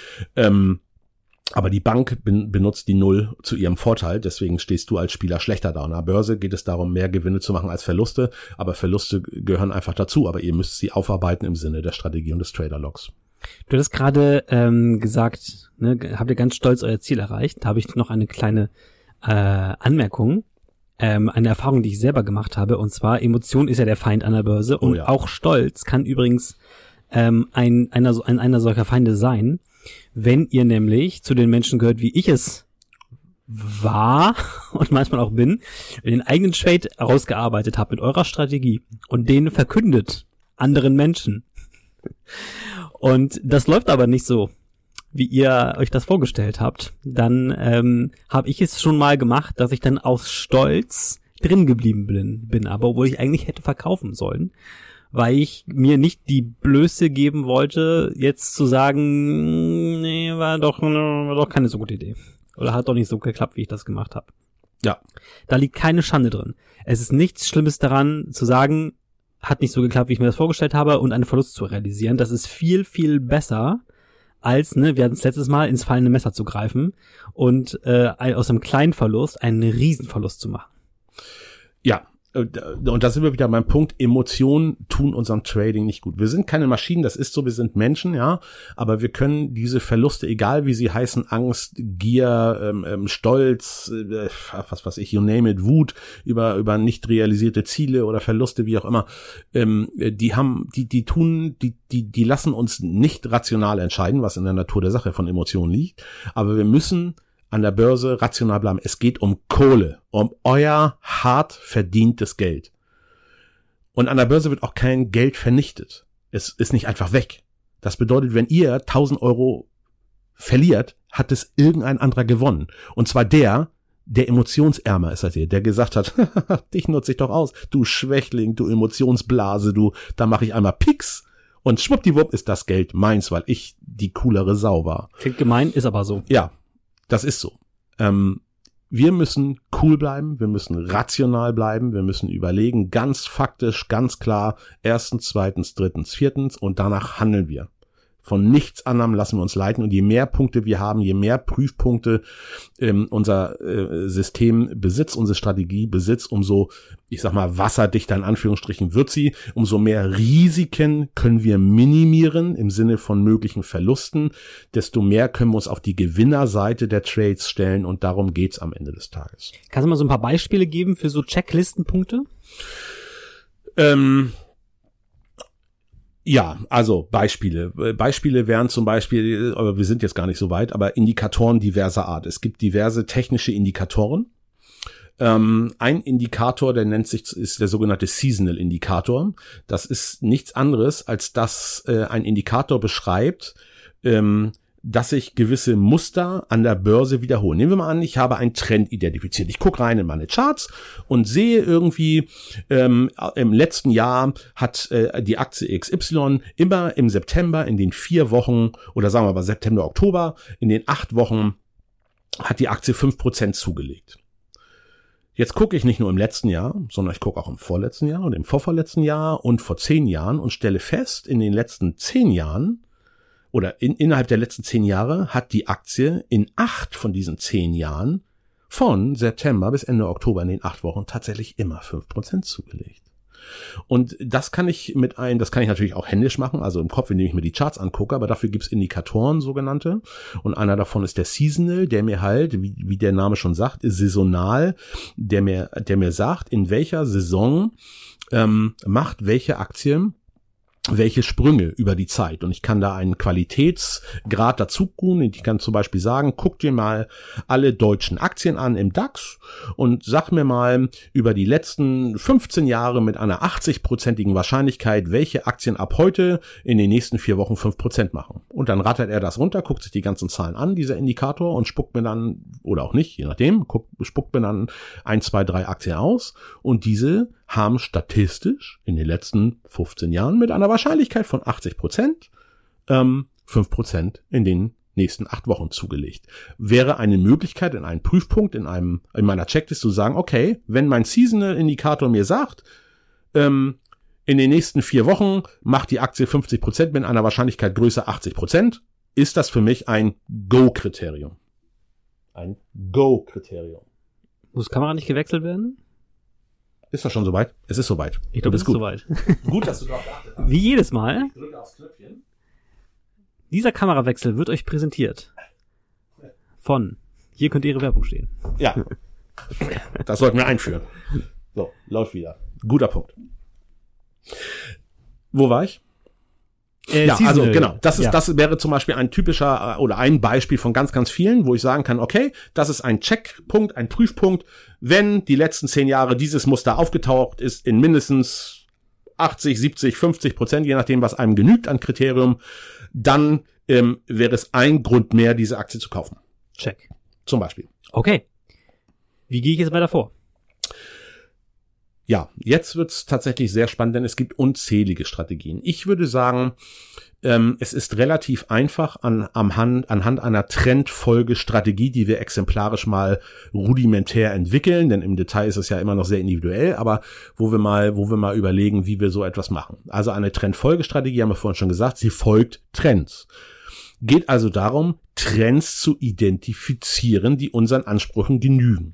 Aber die Bank benutzt die Null zu ihrem Vorteil, deswegen stehst du als Spieler schlechter da. Und an der Börse geht es darum, mehr Gewinne zu machen als Verluste, aber Verluste gehören einfach dazu, aber ihr müsst sie aufarbeiten im Sinne der Strategie und des Trader-Logs. Du hattest gerade gesagt, ne, habt ihr ganz stolz euer Ziel erreicht. Da habe ich noch eine kleine Anmerkung, eine Erfahrung, die ich selber gemacht habe, und zwar Emotion ist ja der Feind an der Börse und auch Stolz kann übrigens einer solcher Feinde sein, wenn ihr nämlich zu den Menschen gehört, wie ich es war und manchmal auch bin, den eigenen Trade rausgearbeitet habt mit eurer Strategie und den verkündet anderen Menschen. Und das läuft aber nicht so, wie ihr euch das vorgestellt habt. Dann habe ich es schon mal gemacht, dass ich dann aus Stolz drin geblieben bin, aber obwohl ich eigentlich hätte verkaufen sollen, weil ich mir nicht die Blöße geben wollte, jetzt zu sagen, nee, war doch keine so gute Idee. Oder hat doch nicht so geklappt, wie ich das gemacht habe. Ja. Da liegt keine Schande drin. Es ist nichts Schlimmes daran, zu sagen, hat nicht so geklappt, wie ich mir das vorgestellt habe, und einen Verlust zu realisieren. Das ist viel, viel besser, als, wir hatten es letztes Mal, ins fallende Messer zu greifen und aus einem kleinen Verlust einen Riesenverlust zu machen. Ja, und da sind wir wieder beim Punkt, Emotionen tun unserem Trading nicht gut. Wir sind keine Maschinen, das ist so, wir sind Menschen, ja, aber wir können diese Verluste, egal wie sie heißen, Angst, Gier, Stolz, was weiß ich, you name it, Wut über nicht realisierte Ziele oder Verluste, wie auch immer, die lassen uns nicht rational entscheiden, was in der Natur der Sache von Emotionen liegt, aber wir müssen an der Börse rational bleiben. Es geht um Kohle, um euer hart verdientes Geld. Und an der Börse wird auch kein Geld vernichtet. Es ist nicht einfach weg. Das bedeutet, wenn ihr 1.000 Euro verliert, hat es irgendein anderer gewonnen. Und zwar der emotionsärmer ist als ihr, der gesagt hat, dich nutze ich doch aus, du Schwächling, du Emotionsblase, da mache ich einmal Pix. Und schwuppdiwupp ist das Geld meins, weil ich die coolere Sau war. Klingt gemein, ist aber so. Ja. Das ist so. Wir müssen cool bleiben, wir müssen rational bleiben, wir müssen überlegen, ganz faktisch, ganz klar, 1., 2., 3., 4. und danach handeln wir. Von nichts anderem lassen wir uns leiten, und je mehr Punkte wir haben, je mehr Prüfpunkte unser System besitzt, unsere Strategie besitzt, umso, ich sag mal, wasserdichter in Anführungsstrichen wird sie, umso mehr Risiken können wir minimieren im Sinne von möglichen Verlusten, desto mehr können wir uns auf die Gewinnerseite der Trades stellen, und darum geht's am Ende des Tages. Kannst du mal so ein paar Beispiele geben für so Checklistenpunkte? Ja, also Beispiele. Beispiele wären zum Beispiel, aber wir sind jetzt gar nicht so weit, aber Indikatoren diverser Art. Es gibt diverse technische Indikatoren. Ein Indikator, der ist der sogenannte Seasonal Indikator. Das ist nichts anderes, als dass ein Indikator beschreibt, dass sich gewisse Muster an der Börse wiederholen. Nehmen wir mal an, ich habe einen Trend identifiziert. Ich gucke rein in meine Charts und sehe irgendwie, im letzten Jahr hat die Aktie XY immer im September in den 4 Wochen, oder sagen wir mal September, Oktober, in den 8 Wochen hat die Aktie 5% zugelegt. Jetzt gucke ich nicht nur im letzten Jahr, sondern ich gucke auch im vorletzten Jahr und im vorvorletzten Jahr und vor 10 Jahren und stelle fest, in den letzten 10 Jahren oder innerhalb der letzten 10 Jahre hat die Aktie in 8 von diesen 10 Jahren von September bis Ende Oktober in den 8 Wochen tatsächlich immer 5% zugelegt. Und das kann ich natürlich auch händisch machen, also im Kopf, indem ich mir die Charts angucke, aber dafür gibt's Indikatoren, sogenannte. Und einer davon ist der Seasonal, der mir halt, wie der Name schon sagt, saisonal, der mir sagt, in welcher Saison macht welche Aktie welche Sprünge über die Zeit. Und ich kann da einen Qualitätsgrad dazu tun. Ich kann zum Beispiel sagen, guck dir mal alle deutschen Aktien an im DAX und sag mir mal über die letzten 15 Jahre mit einer 80-prozentigen Wahrscheinlichkeit, welche Aktien ab heute in den nächsten 4 Wochen 5% machen. Und dann rattert er das runter, guckt sich die ganzen Zahlen an, dieser Indikator, und spuckt mir dann, oder auch nicht, je nachdem, spuckt mir dann 1, 2, 3 Aktien aus. Und diese haben statistisch in den letzten 15 Jahren mit einer Wahrscheinlichkeit von 80% 5% in den nächsten 8 Wochen zugelegt. Wäre eine Möglichkeit, in einem Prüfpunkt, in meiner Checklist zu sagen, okay, wenn mein Seasonal-Indikator mir sagt, in den nächsten 4 Wochen macht die Aktie 50% mit einer Wahrscheinlichkeit größer 80%, ist das für mich ein Go-Kriterium. Ein Go-Kriterium. Muss Kamera nicht gewechselt werden? Ist das schon soweit? Es ist soweit. Ich glaube, es ist soweit. Gut, dass du darauf geachtet hast. Wie jedes Mal. Ich drücke aufs Knöpfchen. Dieser Kamerawechsel wird euch präsentiert von, hier könnte Ihre Werbung stehen. Ja, das sollten wir einführen. So, läuft wieder. Guter Punkt. Wo war ich? Ja, also genau, das wäre zum Beispiel ein typischer oder ein Beispiel von ganz, ganz vielen, wo ich sagen kann, okay, das ist ein Checkpunkt, ein Prüfpunkt, wenn die letzten 10 Jahre dieses Muster aufgetaucht ist in mindestens 80, 70, 50%, je nachdem, was einem genügt an Kriterium, dann wäre es ein Grund mehr, diese Aktie zu kaufen. Check. Zum Beispiel. Okay. Wie gehe ich jetzt weiter vor? Ja, jetzt wird's tatsächlich sehr spannend, denn es gibt unzählige Strategien. Ich würde sagen, es ist relativ einfach anhand einer Trendfolgestrategie, die wir exemplarisch mal rudimentär entwickeln, denn im Detail ist es ja immer noch sehr individuell, aber wo wir mal überlegen, wie wir so etwas machen. Also eine Trendfolgestrategie, haben wir vorhin schon gesagt, sie folgt Trends. Geht also darum, Trends zu identifizieren, die unseren Ansprüchen genügen.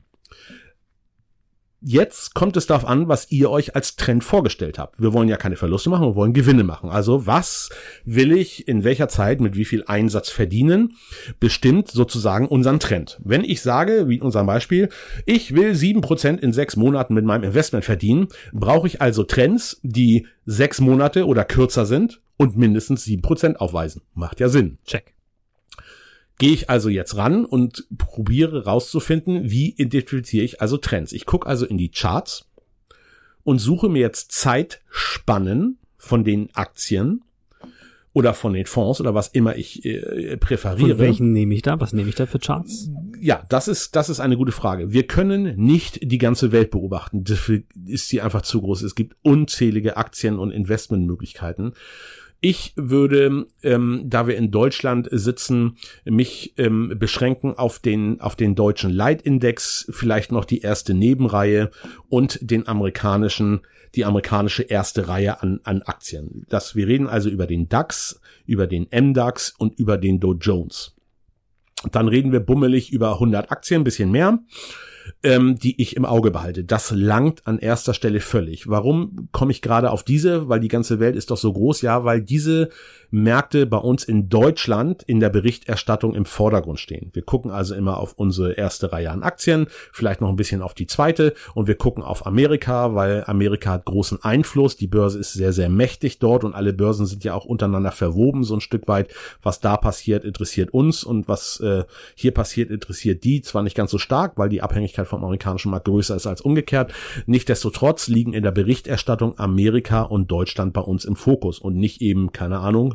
Jetzt kommt es darauf an, was ihr euch als Trend vorgestellt habt. Wir wollen ja keine Verluste machen, wir wollen Gewinne machen. Also was will ich in welcher Zeit mit wie viel Einsatz verdienen, bestimmt sozusagen unseren Trend. Wenn ich sage, wie in unserem Beispiel, ich will 7% in 6 Monaten mit meinem Investment verdienen, brauche ich also Trends, die 6 Monate oder kürzer sind und mindestens 7% aufweisen. Macht ja Sinn. Check. Gehe ich also jetzt ran und probiere rauszufinden, wie identifiziere ich also Trends. Ich gucke also in die Charts und suche mir jetzt Zeitspannen von den Aktien oder von den Fonds oder was immer ich präferiere. Von welchen nehme ich da? Was nehme ich da für Charts? Ja, das ist eine gute Frage. Wir können nicht die ganze Welt beobachten. Dafür ist sie einfach zu groß. Es gibt unzählige Aktien- und Investmentmöglichkeiten. Ich würde, da wir in Deutschland sitzen, mich beschränken auf den deutschen Leitindex, vielleicht noch die erste Nebenreihe und die amerikanische erste Reihe an Aktien. Wir reden also über den DAX, über den MDAX und über den Dow Jones. Dann reden wir bummelig über 100 Aktien, ein bisschen mehr, die ich im Auge behalte. Das langt an erster Stelle völlig. Warum komme ich gerade auf diese? Weil die ganze Welt ist doch so groß. Ja, weil diese Märkte bei uns in Deutschland in der Berichterstattung im Vordergrund stehen. Wir gucken also immer auf unsere erste Reihe an Aktien, vielleicht noch ein bisschen auf die zweite, und wir gucken auf Amerika, weil Amerika hat großen Einfluss. Die Börse ist sehr, sehr mächtig dort und alle Börsen sind ja auch untereinander verwoben, so ein Stück weit. Was da passiert, interessiert uns, und was hier passiert, interessiert die. Zwar nicht ganz so stark, weil die Abhängigkeit vom amerikanischen Markt größer ist als umgekehrt. Nichtsdestotrotz liegen in der Berichterstattung Amerika und Deutschland bei uns im Fokus und nicht eben, keine Ahnung,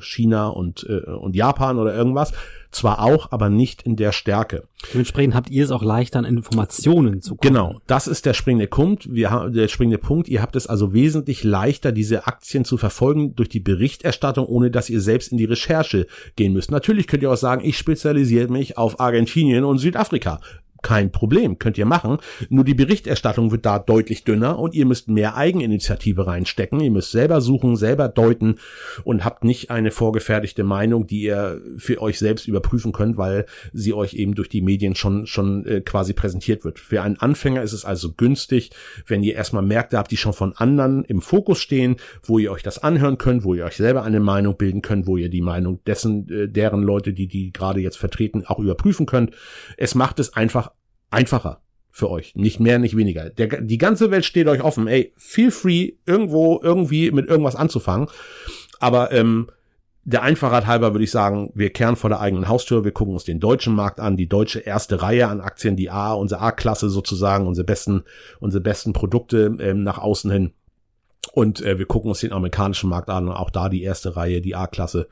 China und Japan oder irgendwas. Zwar auch, aber nicht in der Stärke. Dementsprechend habt ihr es auch leichter, an Informationen zu kommen. Genau, das ist der springende Punkt. Ihr habt es also wesentlich leichter, diese Aktien zu verfolgen durch die Berichterstattung, ohne dass ihr selbst in die Recherche gehen müsst. Natürlich könnt ihr auch sagen, ich spezialisiere mich auf Argentinien und Südafrika. Kein Problem, könnt ihr machen. Nur die Berichterstattung wird da deutlich dünner und ihr müsst mehr Eigeninitiative reinstecken. Ihr müsst selber suchen, selber deuten und habt nicht eine vorgefertigte Meinung, die ihr für euch selbst überprüfen könnt, weil sie euch eben durch die Medien schon quasi präsentiert wird. Für einen Anfänger ist es also günstig, wenn ihr erstmal Märkte habt, die schon von anderen im Fokus stehen, wo ihr euch das anhören könnt, wo ihr euch selber eine Meinung bilden könnt, wo ihr die Meinung deren Leute, die gerade jetzt vertreten, auch überprüfen könnt. Es macht es einfacher für euch. Nicht mehr, nicht weniger. Die ganze Welt steht euch offen. Ey, feel free, irgendwie mit irgendwas anzufangen. Aber der Einfachheit halber würde ich sagen, wir kehren vor der eigenen Haustür, wir gucken uns den deutschen Markt an, die deutsche erste Reihe an Aktien, unsere A-Klasse sozusagen, unsere besten Produkte nach außen hin. Und wir gucken uns den amerikanischen Markt an, auch da die erste Reihe, die A-Klasse,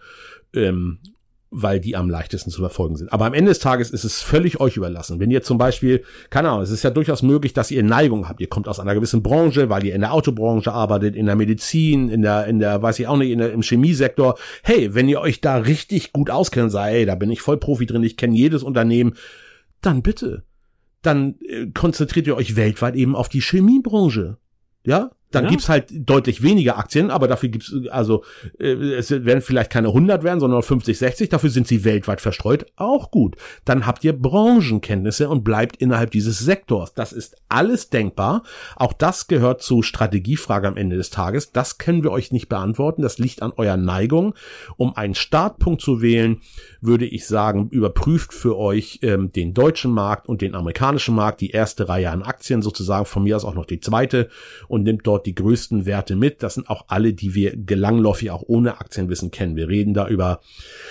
weil die am leichtesten zu verfolgen sind. Aber am Ende des Tages ist es völlig euch überlassen. Wenn ihr zum Beispiel, keine Ahnung, es ist ja durchaus möglich, dass ihr Neigung habt. Ihr kommt aus einer gewissen Branche, weil ihr in der Autobranche arbeitet, in der Medizin, in der, weiß ich auch nicht, im Chemiesektor. Hey, wenn ihr euch da richtig gut auskennt und sagt, hey, da bin ich voll Profi drin, ich kenne jedes Unternehmen, dann bitte. Dann konzentriert ihr euch weltweit eben auf die Chemiebranche. Ja? Dann gibt's halt deutlich weniger Aktien, aber dafür gibt's, also es werden vielleicht keine 100 werden, sondern 50, 60, dafür sind sie weltweit verstreut, auch gut. Dann habt ihr Branchenkenntnisse und bleibt innerhalb dieses Sektors. Das ist alles denkbar. Auch das gehört zur Strategiefrage am Ende des Tages. Das können wir euch nicht beantworten. Das liegt an eurer Neigung. Um einen Startpunkt zu wählen, würde ich sagen, überprüft für euch den deutschen Markt und den amerikanischen Markt, die erste Reihe an Aktien sozusagen, von mir aus auch noch die zweite, und nimmt dort die größten Werte mit. Das sind auch alle, die wir gelangläufig auch ohne Aktienwissen kennen. Wir reden da über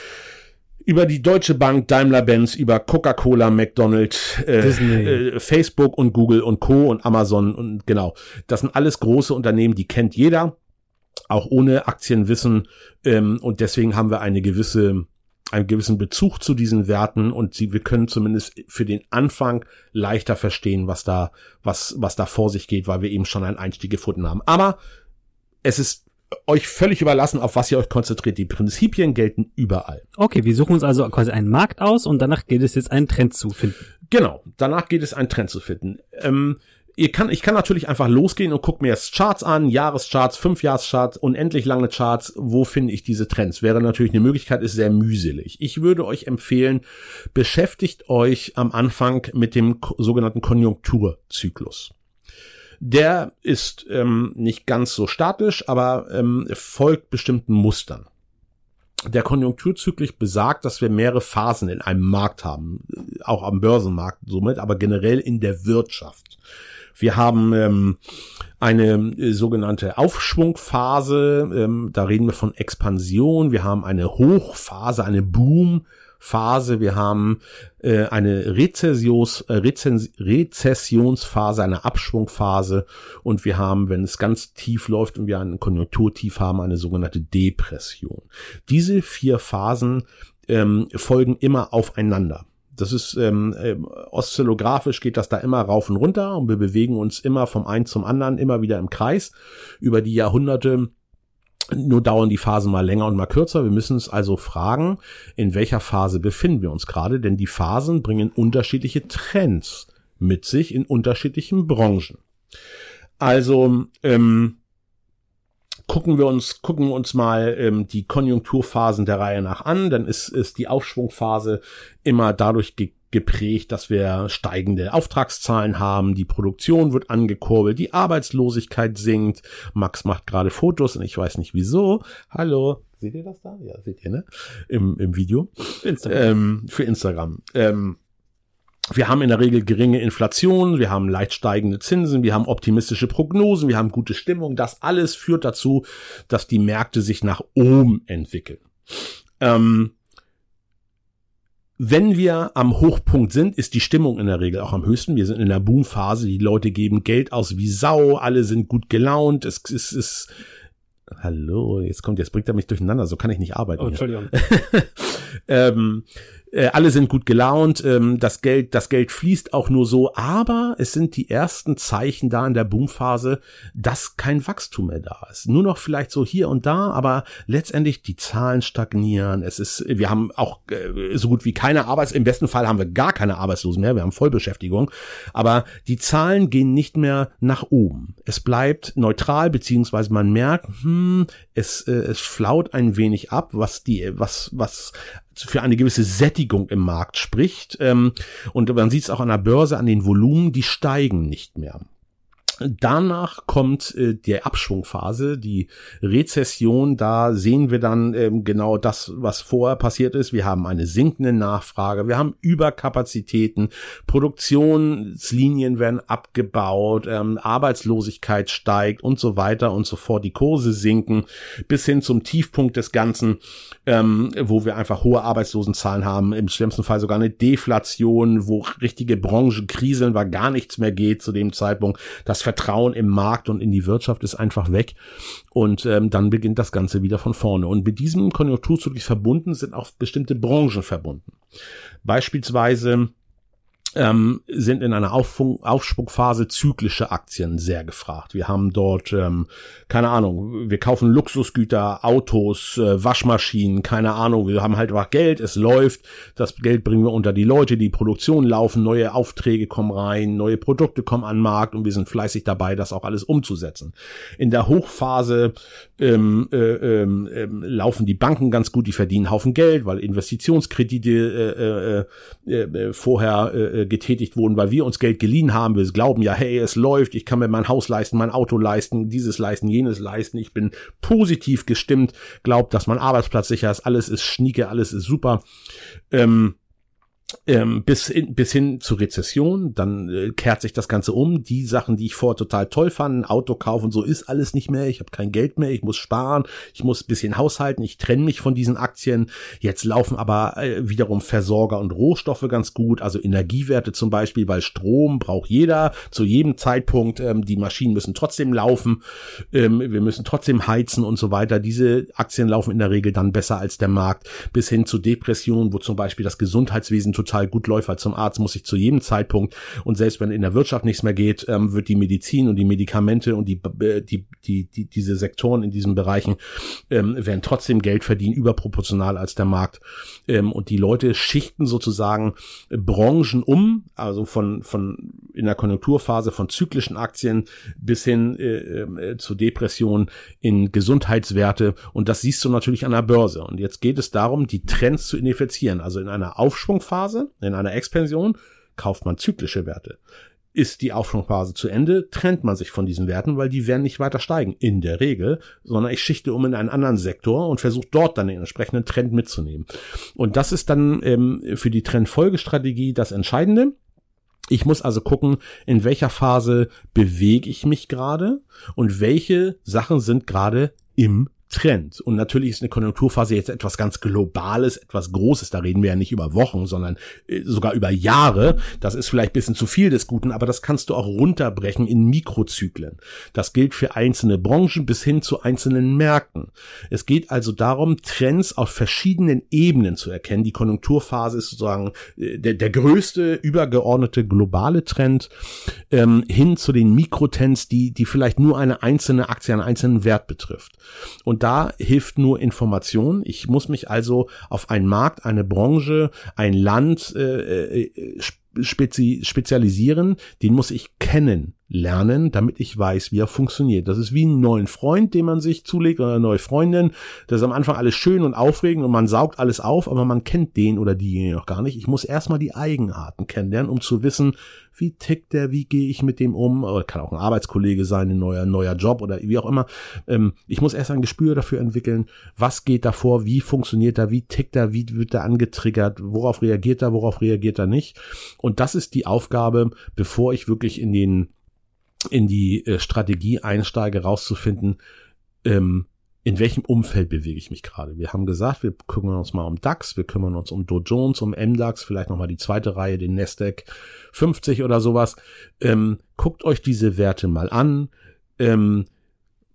die Deutsche Bank, Daimler-Benz, über Coca-Cola, McDonald's, Facebook und Google und Co. und Amazon und genau. Das sind alles große Unternehmen, die kennt jeder, auch ohne Aktienwissen, und deswegen haben wir einen gewissen Bezug zu diesen Werten und wir können zumindest für den Anfang leichter verstehen, was da vor sich geht, weil wir eben schon einen Einstieg gefunden haben. Aber es ist euch völlig überlassen, auf was ihr euch konzentriert. Die Prinzipien gelten überall. Okay, wir suchen uns also quasi einen Markt aus und danach geht es jetzt einen Trend zu finden. Genau, danach geht es einen Trend zu finden. Ich kann natürlich einfach losgehen und gucke mir jetzt Charts an, Jahrescharts, 5-Jahrescharts, unendlich lange Charts. Wo finde ich diese Trends? Wäre natürlich eine Möglichkeit, ist sehr mühselig. Ich würde euch empfehlen, beschäftigt euch am Anfang mit dem sogenannten Konjunkturzyklus. Der ist nicht ganz so statisch, aber folgt bestimmten Mustern. Der Konjunkturzyklus besagt, dass wir mehrere Phasen in einem Markt haben, auch am Börsenmarkt somit, aber generell in der Wirtschaft. Wir haben eine sogenannte Aufschwungphase, da reden wir von Expansion, wir haben eine Hochphase, eine Boomphase, wir haben eine Rezessionsphase, eine Abschwungphase und wir haben, wenn es ganz tief läuft und wir einen Konjunkturtief haben, eine sogenannte Depression. Diese 4 Phasen folgen immer aufeinander. Das ist oszillografisch geht das da immer rauf und runter und wir bewegen uns immer vom einen zum anderen, immer wieder im Kreis über die Jahrhunderte. Nur dauern die Phasen mal länger und mal kürzer. Wir müssen uns also fragen, in welcher Phase befinden wir uns gerade, denn die Phasen bringen unterschiedliche Trends mit sich in unterschiedlichen Branchen. Also gucken wir uns mal die Konjunkturphasen der Reihe nach an, dann ist die Aufschwungphase immer dadurch geprägt, dass wir steigende Auftragszahlen haben, die Produktion wird angekurbelt, die Arbeitslosigkeit sinkt. Max macht gerade Fotos und ich weiß nicht wieso. Hallo, seht ihr das da? Ja, seht ihr, ne? Im Video. Für Instagram. Wir haben in der Regel geringe Inflation, wir haben leicht steigende Zinsen, wir haben optimistische Prognosen, wir haben gute Stimmung. Das alles führt dazu, dass die Märkte sich nach oben entwickeln. Wenn wir am Hochpunkt sind, ist die Stimmung in der Regel auch am höchsten. Wir sind in der Boomphase, die Leute geben Geld aus wie Sau, alle sind gut gelaunt, es ist Hallo, jetzt bringt er mich durcheinander, so kann ich nicht arbeiten. Oh, Entschuldigung. Alle sind gut gelaunt, das Geld fließt auch nur so, aber es sind die ersten Zeichen da in der Boomphase, dass kein Wachstum mehr da ist. Nur noch vielleicht so hier und da, aber letztendlich die Zahlen stagnieren. Wir haben auch so gut wie im besten Fall haben wir gar keine Arbeitslosen mehr, wir haben Vollbeschäftigung, aber die Zahlen gehen nicht mehr nach oben. Es bleibt neutral, beziehungsweise man merkt, es flaut ein wenig ab, was für eine gewisse Sättigung im Markt spricht. Und man sieht es auch an der Börse, an den Volumen, die steigen nicht mehr. Danach kommt die Abschwungphase, die Rezession. Da sehen wir dann genau das, was vorher passiert ist. Wir haben eine sinkende Nachfrage, wir haben Überkapazitäten, Produktionslinien werden abgebaut, Arbeitslosigkeit steigt und so weiter und so fort. Die Kurse sinken bis hin zum Tiefpunkt des Ganzen, wo wir einfach hohe Arbeitslosenzahlen haben. Im schlimmsten Fall sogar eine Deflation, wo richtige Branchen kriseln, weil gar nichts mehr geht zu dem Zeitpunkt. Das Vertrauen im Markt und in die Wirtschaft ist einfach weg und dann beginnt das Ganze wieder von vorne. Und mit diesem Konjunkturzyklus verbunden sind auch bestimmte Branchen verbunden. Beispielsweise sind in einer Aufschwungphase zyklische Aktien sehr gefragt. Wir haben dort, keine Ahnung, wir kaufen Luxusgüter, Autos, Waschmaschinen, keine Ahnung, wir haben halt einfach Geld, es läuft, das Geld bringen wir unter die Leute, die Produktion laufen, neue Aufträge kommen rein, neue Produkte kommen an den Markt und wir sind fleißig dabei, das auch alles umzusetzen. In der Hochphase laufen die Banken ganz gut, die verdienen einen Haufen Geld, weil Investitionskredite vorher getätigt wurden, weil wir uns Geld geliehen haben. Wir glauben ja, hey, es läuft, ich kann mir mein Haus leisten, mein Auto leisten, dieses leisten, jenes leisten. Ich bin positiv gestimmt, glaubt, dass mein Arbeitsplatz sicher ist, alles ist schnieke, alles ist super. Bis hin zur Rezession, dann kehrt sich das Ganze um. Die Sachen, die ich vorher total toll fand, ein Auto kaufen, so ist alles nicht mehr. Ich habe kein Geld mehr, ich muss sparen, ich muss ein bisschen haushalten, ich trenne mich von diesen Aktien. Jetzt laufen aber wiederum Versorger und Rohstoffe ganz gut, also Energiewerte zum Beispiel, weil Strom braucht jeder zu jedem Zeitpunkt. Die Maschinen müssen trotzdem laufen, wir müssen trotzdem heizen und so weiter. Diese Aktien laufen in der Regel dann besser als der Markt, bis hin zu Depressionen, wo zum Beispiel das Gesundheitswesen total gut läuft, weil zum Arzt muss ich zu jedem Zeitpunkt und selbst wenn in der Wirtschaft nichts mehr geht, wird die Medizin und die Medikamente und diese Sektoren in diesen Bereichen werden trotzdem Geld verdienen, überproportional als der Markt. Und die Leute schichten sozusagen Branchen um, also von in der Konjunkturphase von zyklischen Aktien bis hin zu Depressionen in Gesundheitswerte und das siehst du natürlich an der Börse. Und jetzt geht es darum, die Trends zu identifizieren. Also in einer Aufschwungphase, in einer Expansion kauft man zyklische Werte. Ist die Aufschwungphase zu Ende, trennt man sich von diesen Werten, weil die werden nicht weiter steigen, in der Regel, sondern ich schichte um in einen anderen Sektor und versuche dort dann den entsprechenden Trend mitzunehmen. Und das ist dann für die Trendfolgestrategie das Entscheidende. Ich muss also gucken, in welcher Phase bewege ich mich gerade und welche Sachen sind gerade im Trend. Und natürlich ist eine Konjunkturphase jetzt etwas ganz Globales, etwas Großes. Da reden wir ja nicht über Wochen, sondern sogar über Jahre. Das ist vielleicht ein bisschen zu viel des Guten, aber das kannst du auch runterbrechen in Mikrozyklen. Das gilt für einzelne Branchen bis hin zu einzelnen Märkten. Es geht also darum, Trends auf verschiedenen Ebenen zu erkennen. Die Konjunkturphase ist sozusagen der größte, übergeordnete globale Trend hin zu den Mikrotrends, die vielleicht nur eine einzelne Aktie, einen einzelnen Wert betrifft. Und da hilft nur Information. Ich muss mich also auf einen Markt, eine Branche, ein Land spezialisieren. Den muss ich kennenlernen, damit ich weiß, wie er funktioniert. Das ist wie einen neuen Freund, den man sich zulegt oder eine neue Freundin. Das ist am Anfang alles schön und aufregend und man saugt alles auf, aber man kennt den oder diejenige noch gar nicht. Ich muss erstmal die Eigenarten kennenlernen, um zu wissen, wie tickt der, wie gehe ich mit dem um, oder kann auch ein Arbeitskollege sein, ein neuer Job oder wie auch immer. Ich muss erst ein Gespür dafür entwickeln, was geht da vor, wie funktioniert er, wie tickt er, wie wird er angetriggert, worauf reagiert er nicht. Und das ist die Aufgabe, bevor ich wirklich in die Strategie einsteige, rauszufinden, in welchem Umfeld bewege ich mich gerade. Wir haben gesagt, wir kümmern uns mal um DAX, wir kümmern uns um Dow Jones, um MDAX, vielleicht nochmal die zweite Reihe, den Nasdaq 50 oder sowas. Guckt euch diese Werte mal an.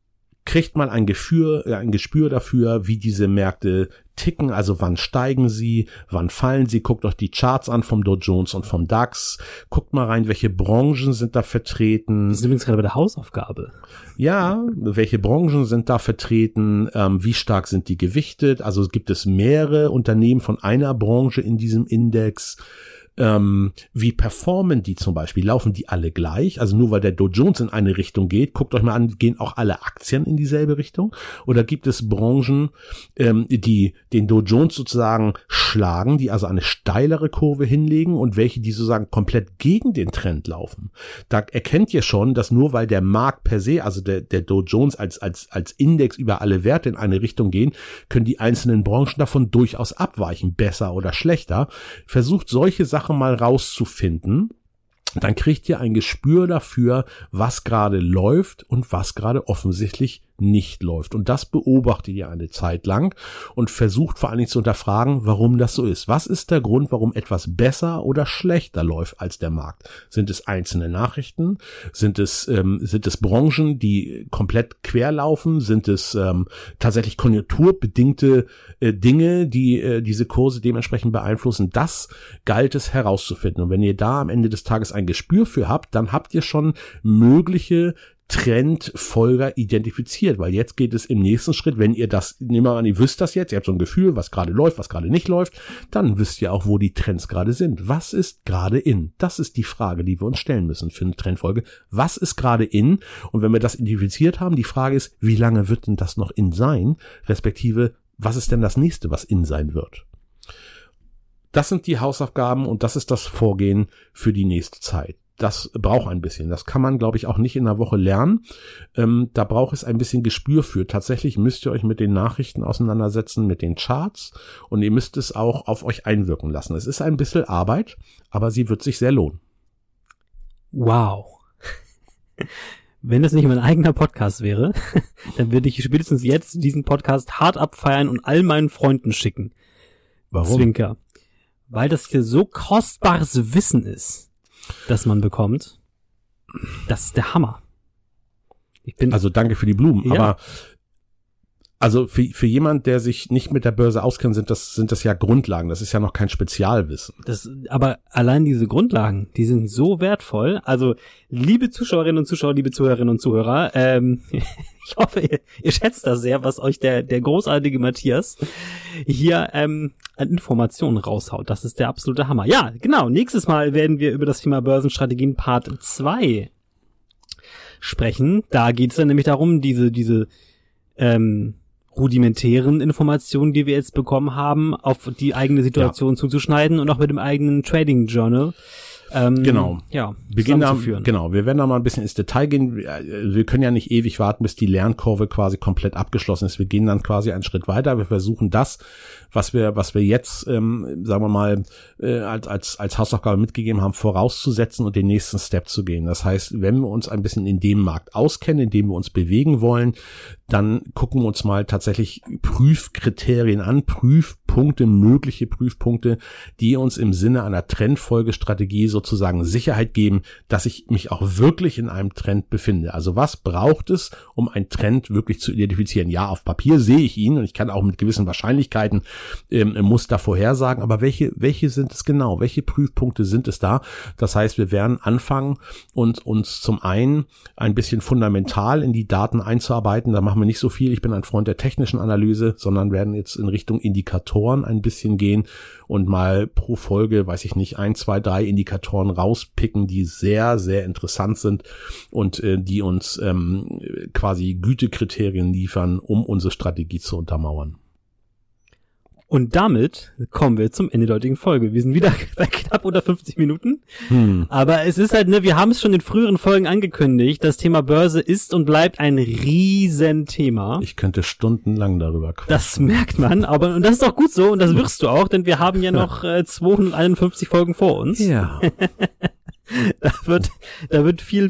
kriegt man ein Gespür dafür, wie diese Märkte ticken, also wann steigen sie, wann fallen sie, guckt euch die Charts an vom Dow Jones und vom DAX, guckt mal rein, welche Branchen sind da vertreten. Das ist übrigens gerade bei der Hausaufgabe. Ja, welche Branchen sind da vertreten, wie stark sind die gewichtet, also gibt es mehrere Unternehmen von einer Branche in diesem Index. Wie performen die zum Beispiel? Laufen die alle gleich? Also nur weil der Dow Jones in eine Richtung geht, guckt euch mal an, gehen auch alle Aktien in dieselbe Richtung? Oder gibt es Branchen, die den Dow Jones sozusagen schlagen, die also eine steilere Kurve hinlegen und welche, die sozusagen komplett gegen den Trend laufen? Da erkennt ihr schon, dass nur weil der Markt per se, also der Dow Jones als Index über alle Werte in eine Richtung gehen, können die einzelnen Branchen davon durchaus abweichen, besser oder schlechter. Versucht solche Sachen mal rauszufinden, dann kriegt ihr ein Gespür dafür, was gerade läuft und was gerade offensichtlich nicht läuft. Und das beobachtet ihr eine Zeit lang und versucht vor allen Dingen zu hinterfragen, warum das so ist. Was ist der Grund, warum etwas besser oder schlechter läuft als der Markt? Sind es einzelne Nachrichten? Sind es Branchen, die komplett quer laufen? Sind es tatsächlich konjunkturbedingte Dinge, die diese Kurse dementsprechend beeinflussen? Das galt es herauszufinden. Und wenn ihr da am Ende des Tages ein Gespür für habt, dann habt ihr schon mögliche Trendfolger identifiziert, weil jetzt geht es im nächsten Schritt, wenn ihr das, nehmen wir an, ihr wisst das jetzt, ihr habt so ein Gefühl, was gerade läuft, was gerade nicht läuft, dann wisst ihr auch, wo die Trends gerade sind. Was ist gerade in? Das ist die Frage, die wir uns stellen müssen für eine Trendfolge. Was ist gerade in? Und wenn wir das identifiziert haben, die Frage ist, wie lange wird denn das noch in sein? Respektive, was ist denn das nächste, was in sein wird? Das sind die Hausaufgaben und das ist das Vorgehen für die nächste Zeit. Das braucht ein bisschen. Das kann man, glaube ich, auch nicht in einer Woche lernen. Da braucht es ein bisschen Gespür für. Tatsächlich müsst ihr euch mit den Nachrichten auseinandersetzen, mit den Charts und ihr müsst es auch auf euch einwirken lassen. Es ist ein bisschen Arbeit, aber sie wird sich sehr lohnen. Wow. Wenn das nicht mein eigener Podcast wäre, dann würde ich spätestens jetzt diesen Podcast hart abfeiern und all meinen Freunden schicken. Warum? Zwinker. Weil das hier so kostbares Wissen ist, das man bekommt. Das ist der Hammer. Also danke für die Blumen, ja. Aber also für jemand, der sich nicht mit der Börse auskennt, sind das ja Grundlagen. Das ist ja noch kein Spezialwissen. Aber allein diese Grundlagen, die sind so wertvoll. Also, liebe Zuschauerinnen und Zuschauer, liebe Zuhörerinnen und Zuhörer, ich hoffe, ihr schätzt das sehr, was euch der großartige Matthias hier an Informationen raushaut. Das ist der absolute Hammer. Ja, genau. Nächstes Mal werden wir über das Thema Börsenstrategien Part 2 sprechen. Da geht es dann nämlich darum, diese rudimentären Informationen, die wir jetzt bekommen haben, auf die eigene Situation zuzuschneiden und auch mit dem eigenen Trading Journal Genau. Ja, zusammenzuführen. Genau, wir werden da mal ein bisschen ins Detail gehen. Wir können ja nicht ewig warten, bis die Lernkurve quasi komplett abgeschlossen ist. Wir gehen dann quasi einen Schritt weiter. Wir versuchen das, was wir jetzt, sagen wir mal, als Hausaufgabe mitgegeben haben, vorauszusetzen und den nächsten Step zu gehen. Das heißt, wenn wir uns ein bisschen in dem Markt auskennen, in dem wir uns bewegen wollen, dann gucken wir uns mal tatsächlich Prüfkriterien an, Prüfpunkte, mögliche Prüfpunkte, die uns im Sinne einer Trendfolgestrategie sozusagen Sicherheit geben, dass ich mich auch wirklich in einem Trend befinde. Also was braucht es, um einen Trend wirklich zu identifizieren? Ja, auf Papier sehe ich ihn und ich kann auch mit gewissen Wahrscheinlichkeiten Muster vorhersagen, aber welche sind es genau? Welche Prüfpunkte sind es da? Das heißt, wir werden anfangen und uns zum einen ein bisschen fundamental in die Daten einzuarbeiten. Da machen wir nicht so viel. Ich bin ein Freund der technischen Analyse, sondern werden jetzt in Richtung Indikatoren ein bisschen gehen und mal pro Folge, weiß ich nicht, 1, 2, 3 Indikatoren rauspicken, die sehr, sehr interessant sind und die uns quasi Gütekriterien liefern, um unsere Strategie zu untermauern. Und damit kommen wir zum Ende der heutigen Folge. Wir sind wieder bei knapp unter 50 Minuten. Aber es ist halt, wir haben es schon in früheren Folgen angekündigt, das Thema Börse ist und bleibt ein Riesenthema. Ich könnte stundenlang darüber quatschen. Das merkt man, und das ist auch gut so und das wirst du auch, denn wir haben ja noch 251 Folgen vor uns. Ja. Da wird viel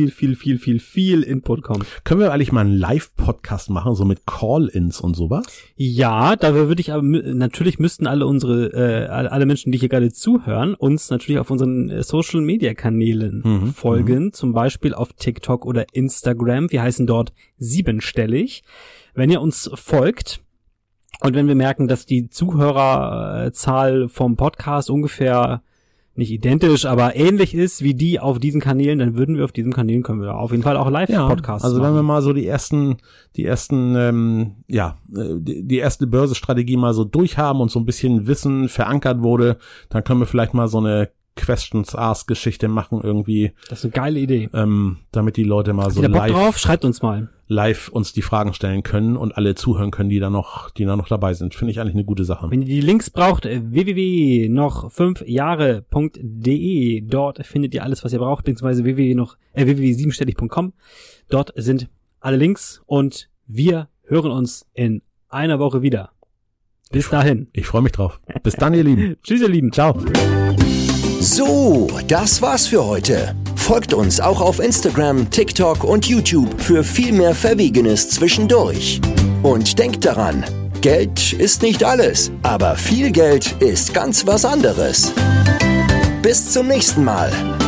Input kommen. Können wir eigentlich mal einen Live-Podcast machen, so mit Call-ins und sowas? Ja, da würde ich aber, natürlich müssten alle alle Menschen, die hier gerade zuhören, uns natürlich auf unseren Social-Media-Kanälen folgen, zum Beispiel auf TikTok oder Instagram. Wir heißen dort 7stellig. Wenn ihr uns folgt und wenn wir merken, dass die Zuhörerzahl vom Podcast ungefähr nicht identisch, aber ähnlich ist wie die auf diesen Kanälen, dann würden wir auf diesen Kanälen, können wir auf jeden Fall auch Live-Podcasts also machen. wenn wir mal so die erste Börsestrategie mal so durchhaben und so ein bisschen Wissen verankert wurde, dann können wir vielleicht mal so eine Questions-Ask-Geschichte machen irgendwie. Das ist eine geile Idee. Damit die Leute mal so live drauf, schreibt uns mal. Live uns die Fragen stellen können und alle zuhören können, die da noch dabei sind. Finde ich eigentlich eine gute Sache. Wenn ihr die Links braucht, www.noch5jahre.de, dort findet ihr alles, was ihr braucht, beziehungsweise www.7stellig.com. Dort sind alle Links und wir hören uns in einer Woche wieder. Bis dahin. Ich freue mich drauf. Bis dann, ihr Lieben. Tschüss, ihr Lieben. Ciao. So, das war's für heute. Folgt uns auch auf Instagram, TikTok und YouTube für viel mehr Verwegenes zwischendurch. Und denkt daran, Geld ist nicht alles, aber viel Geld ist ganz was anderes. Bis zum nächsten Mal.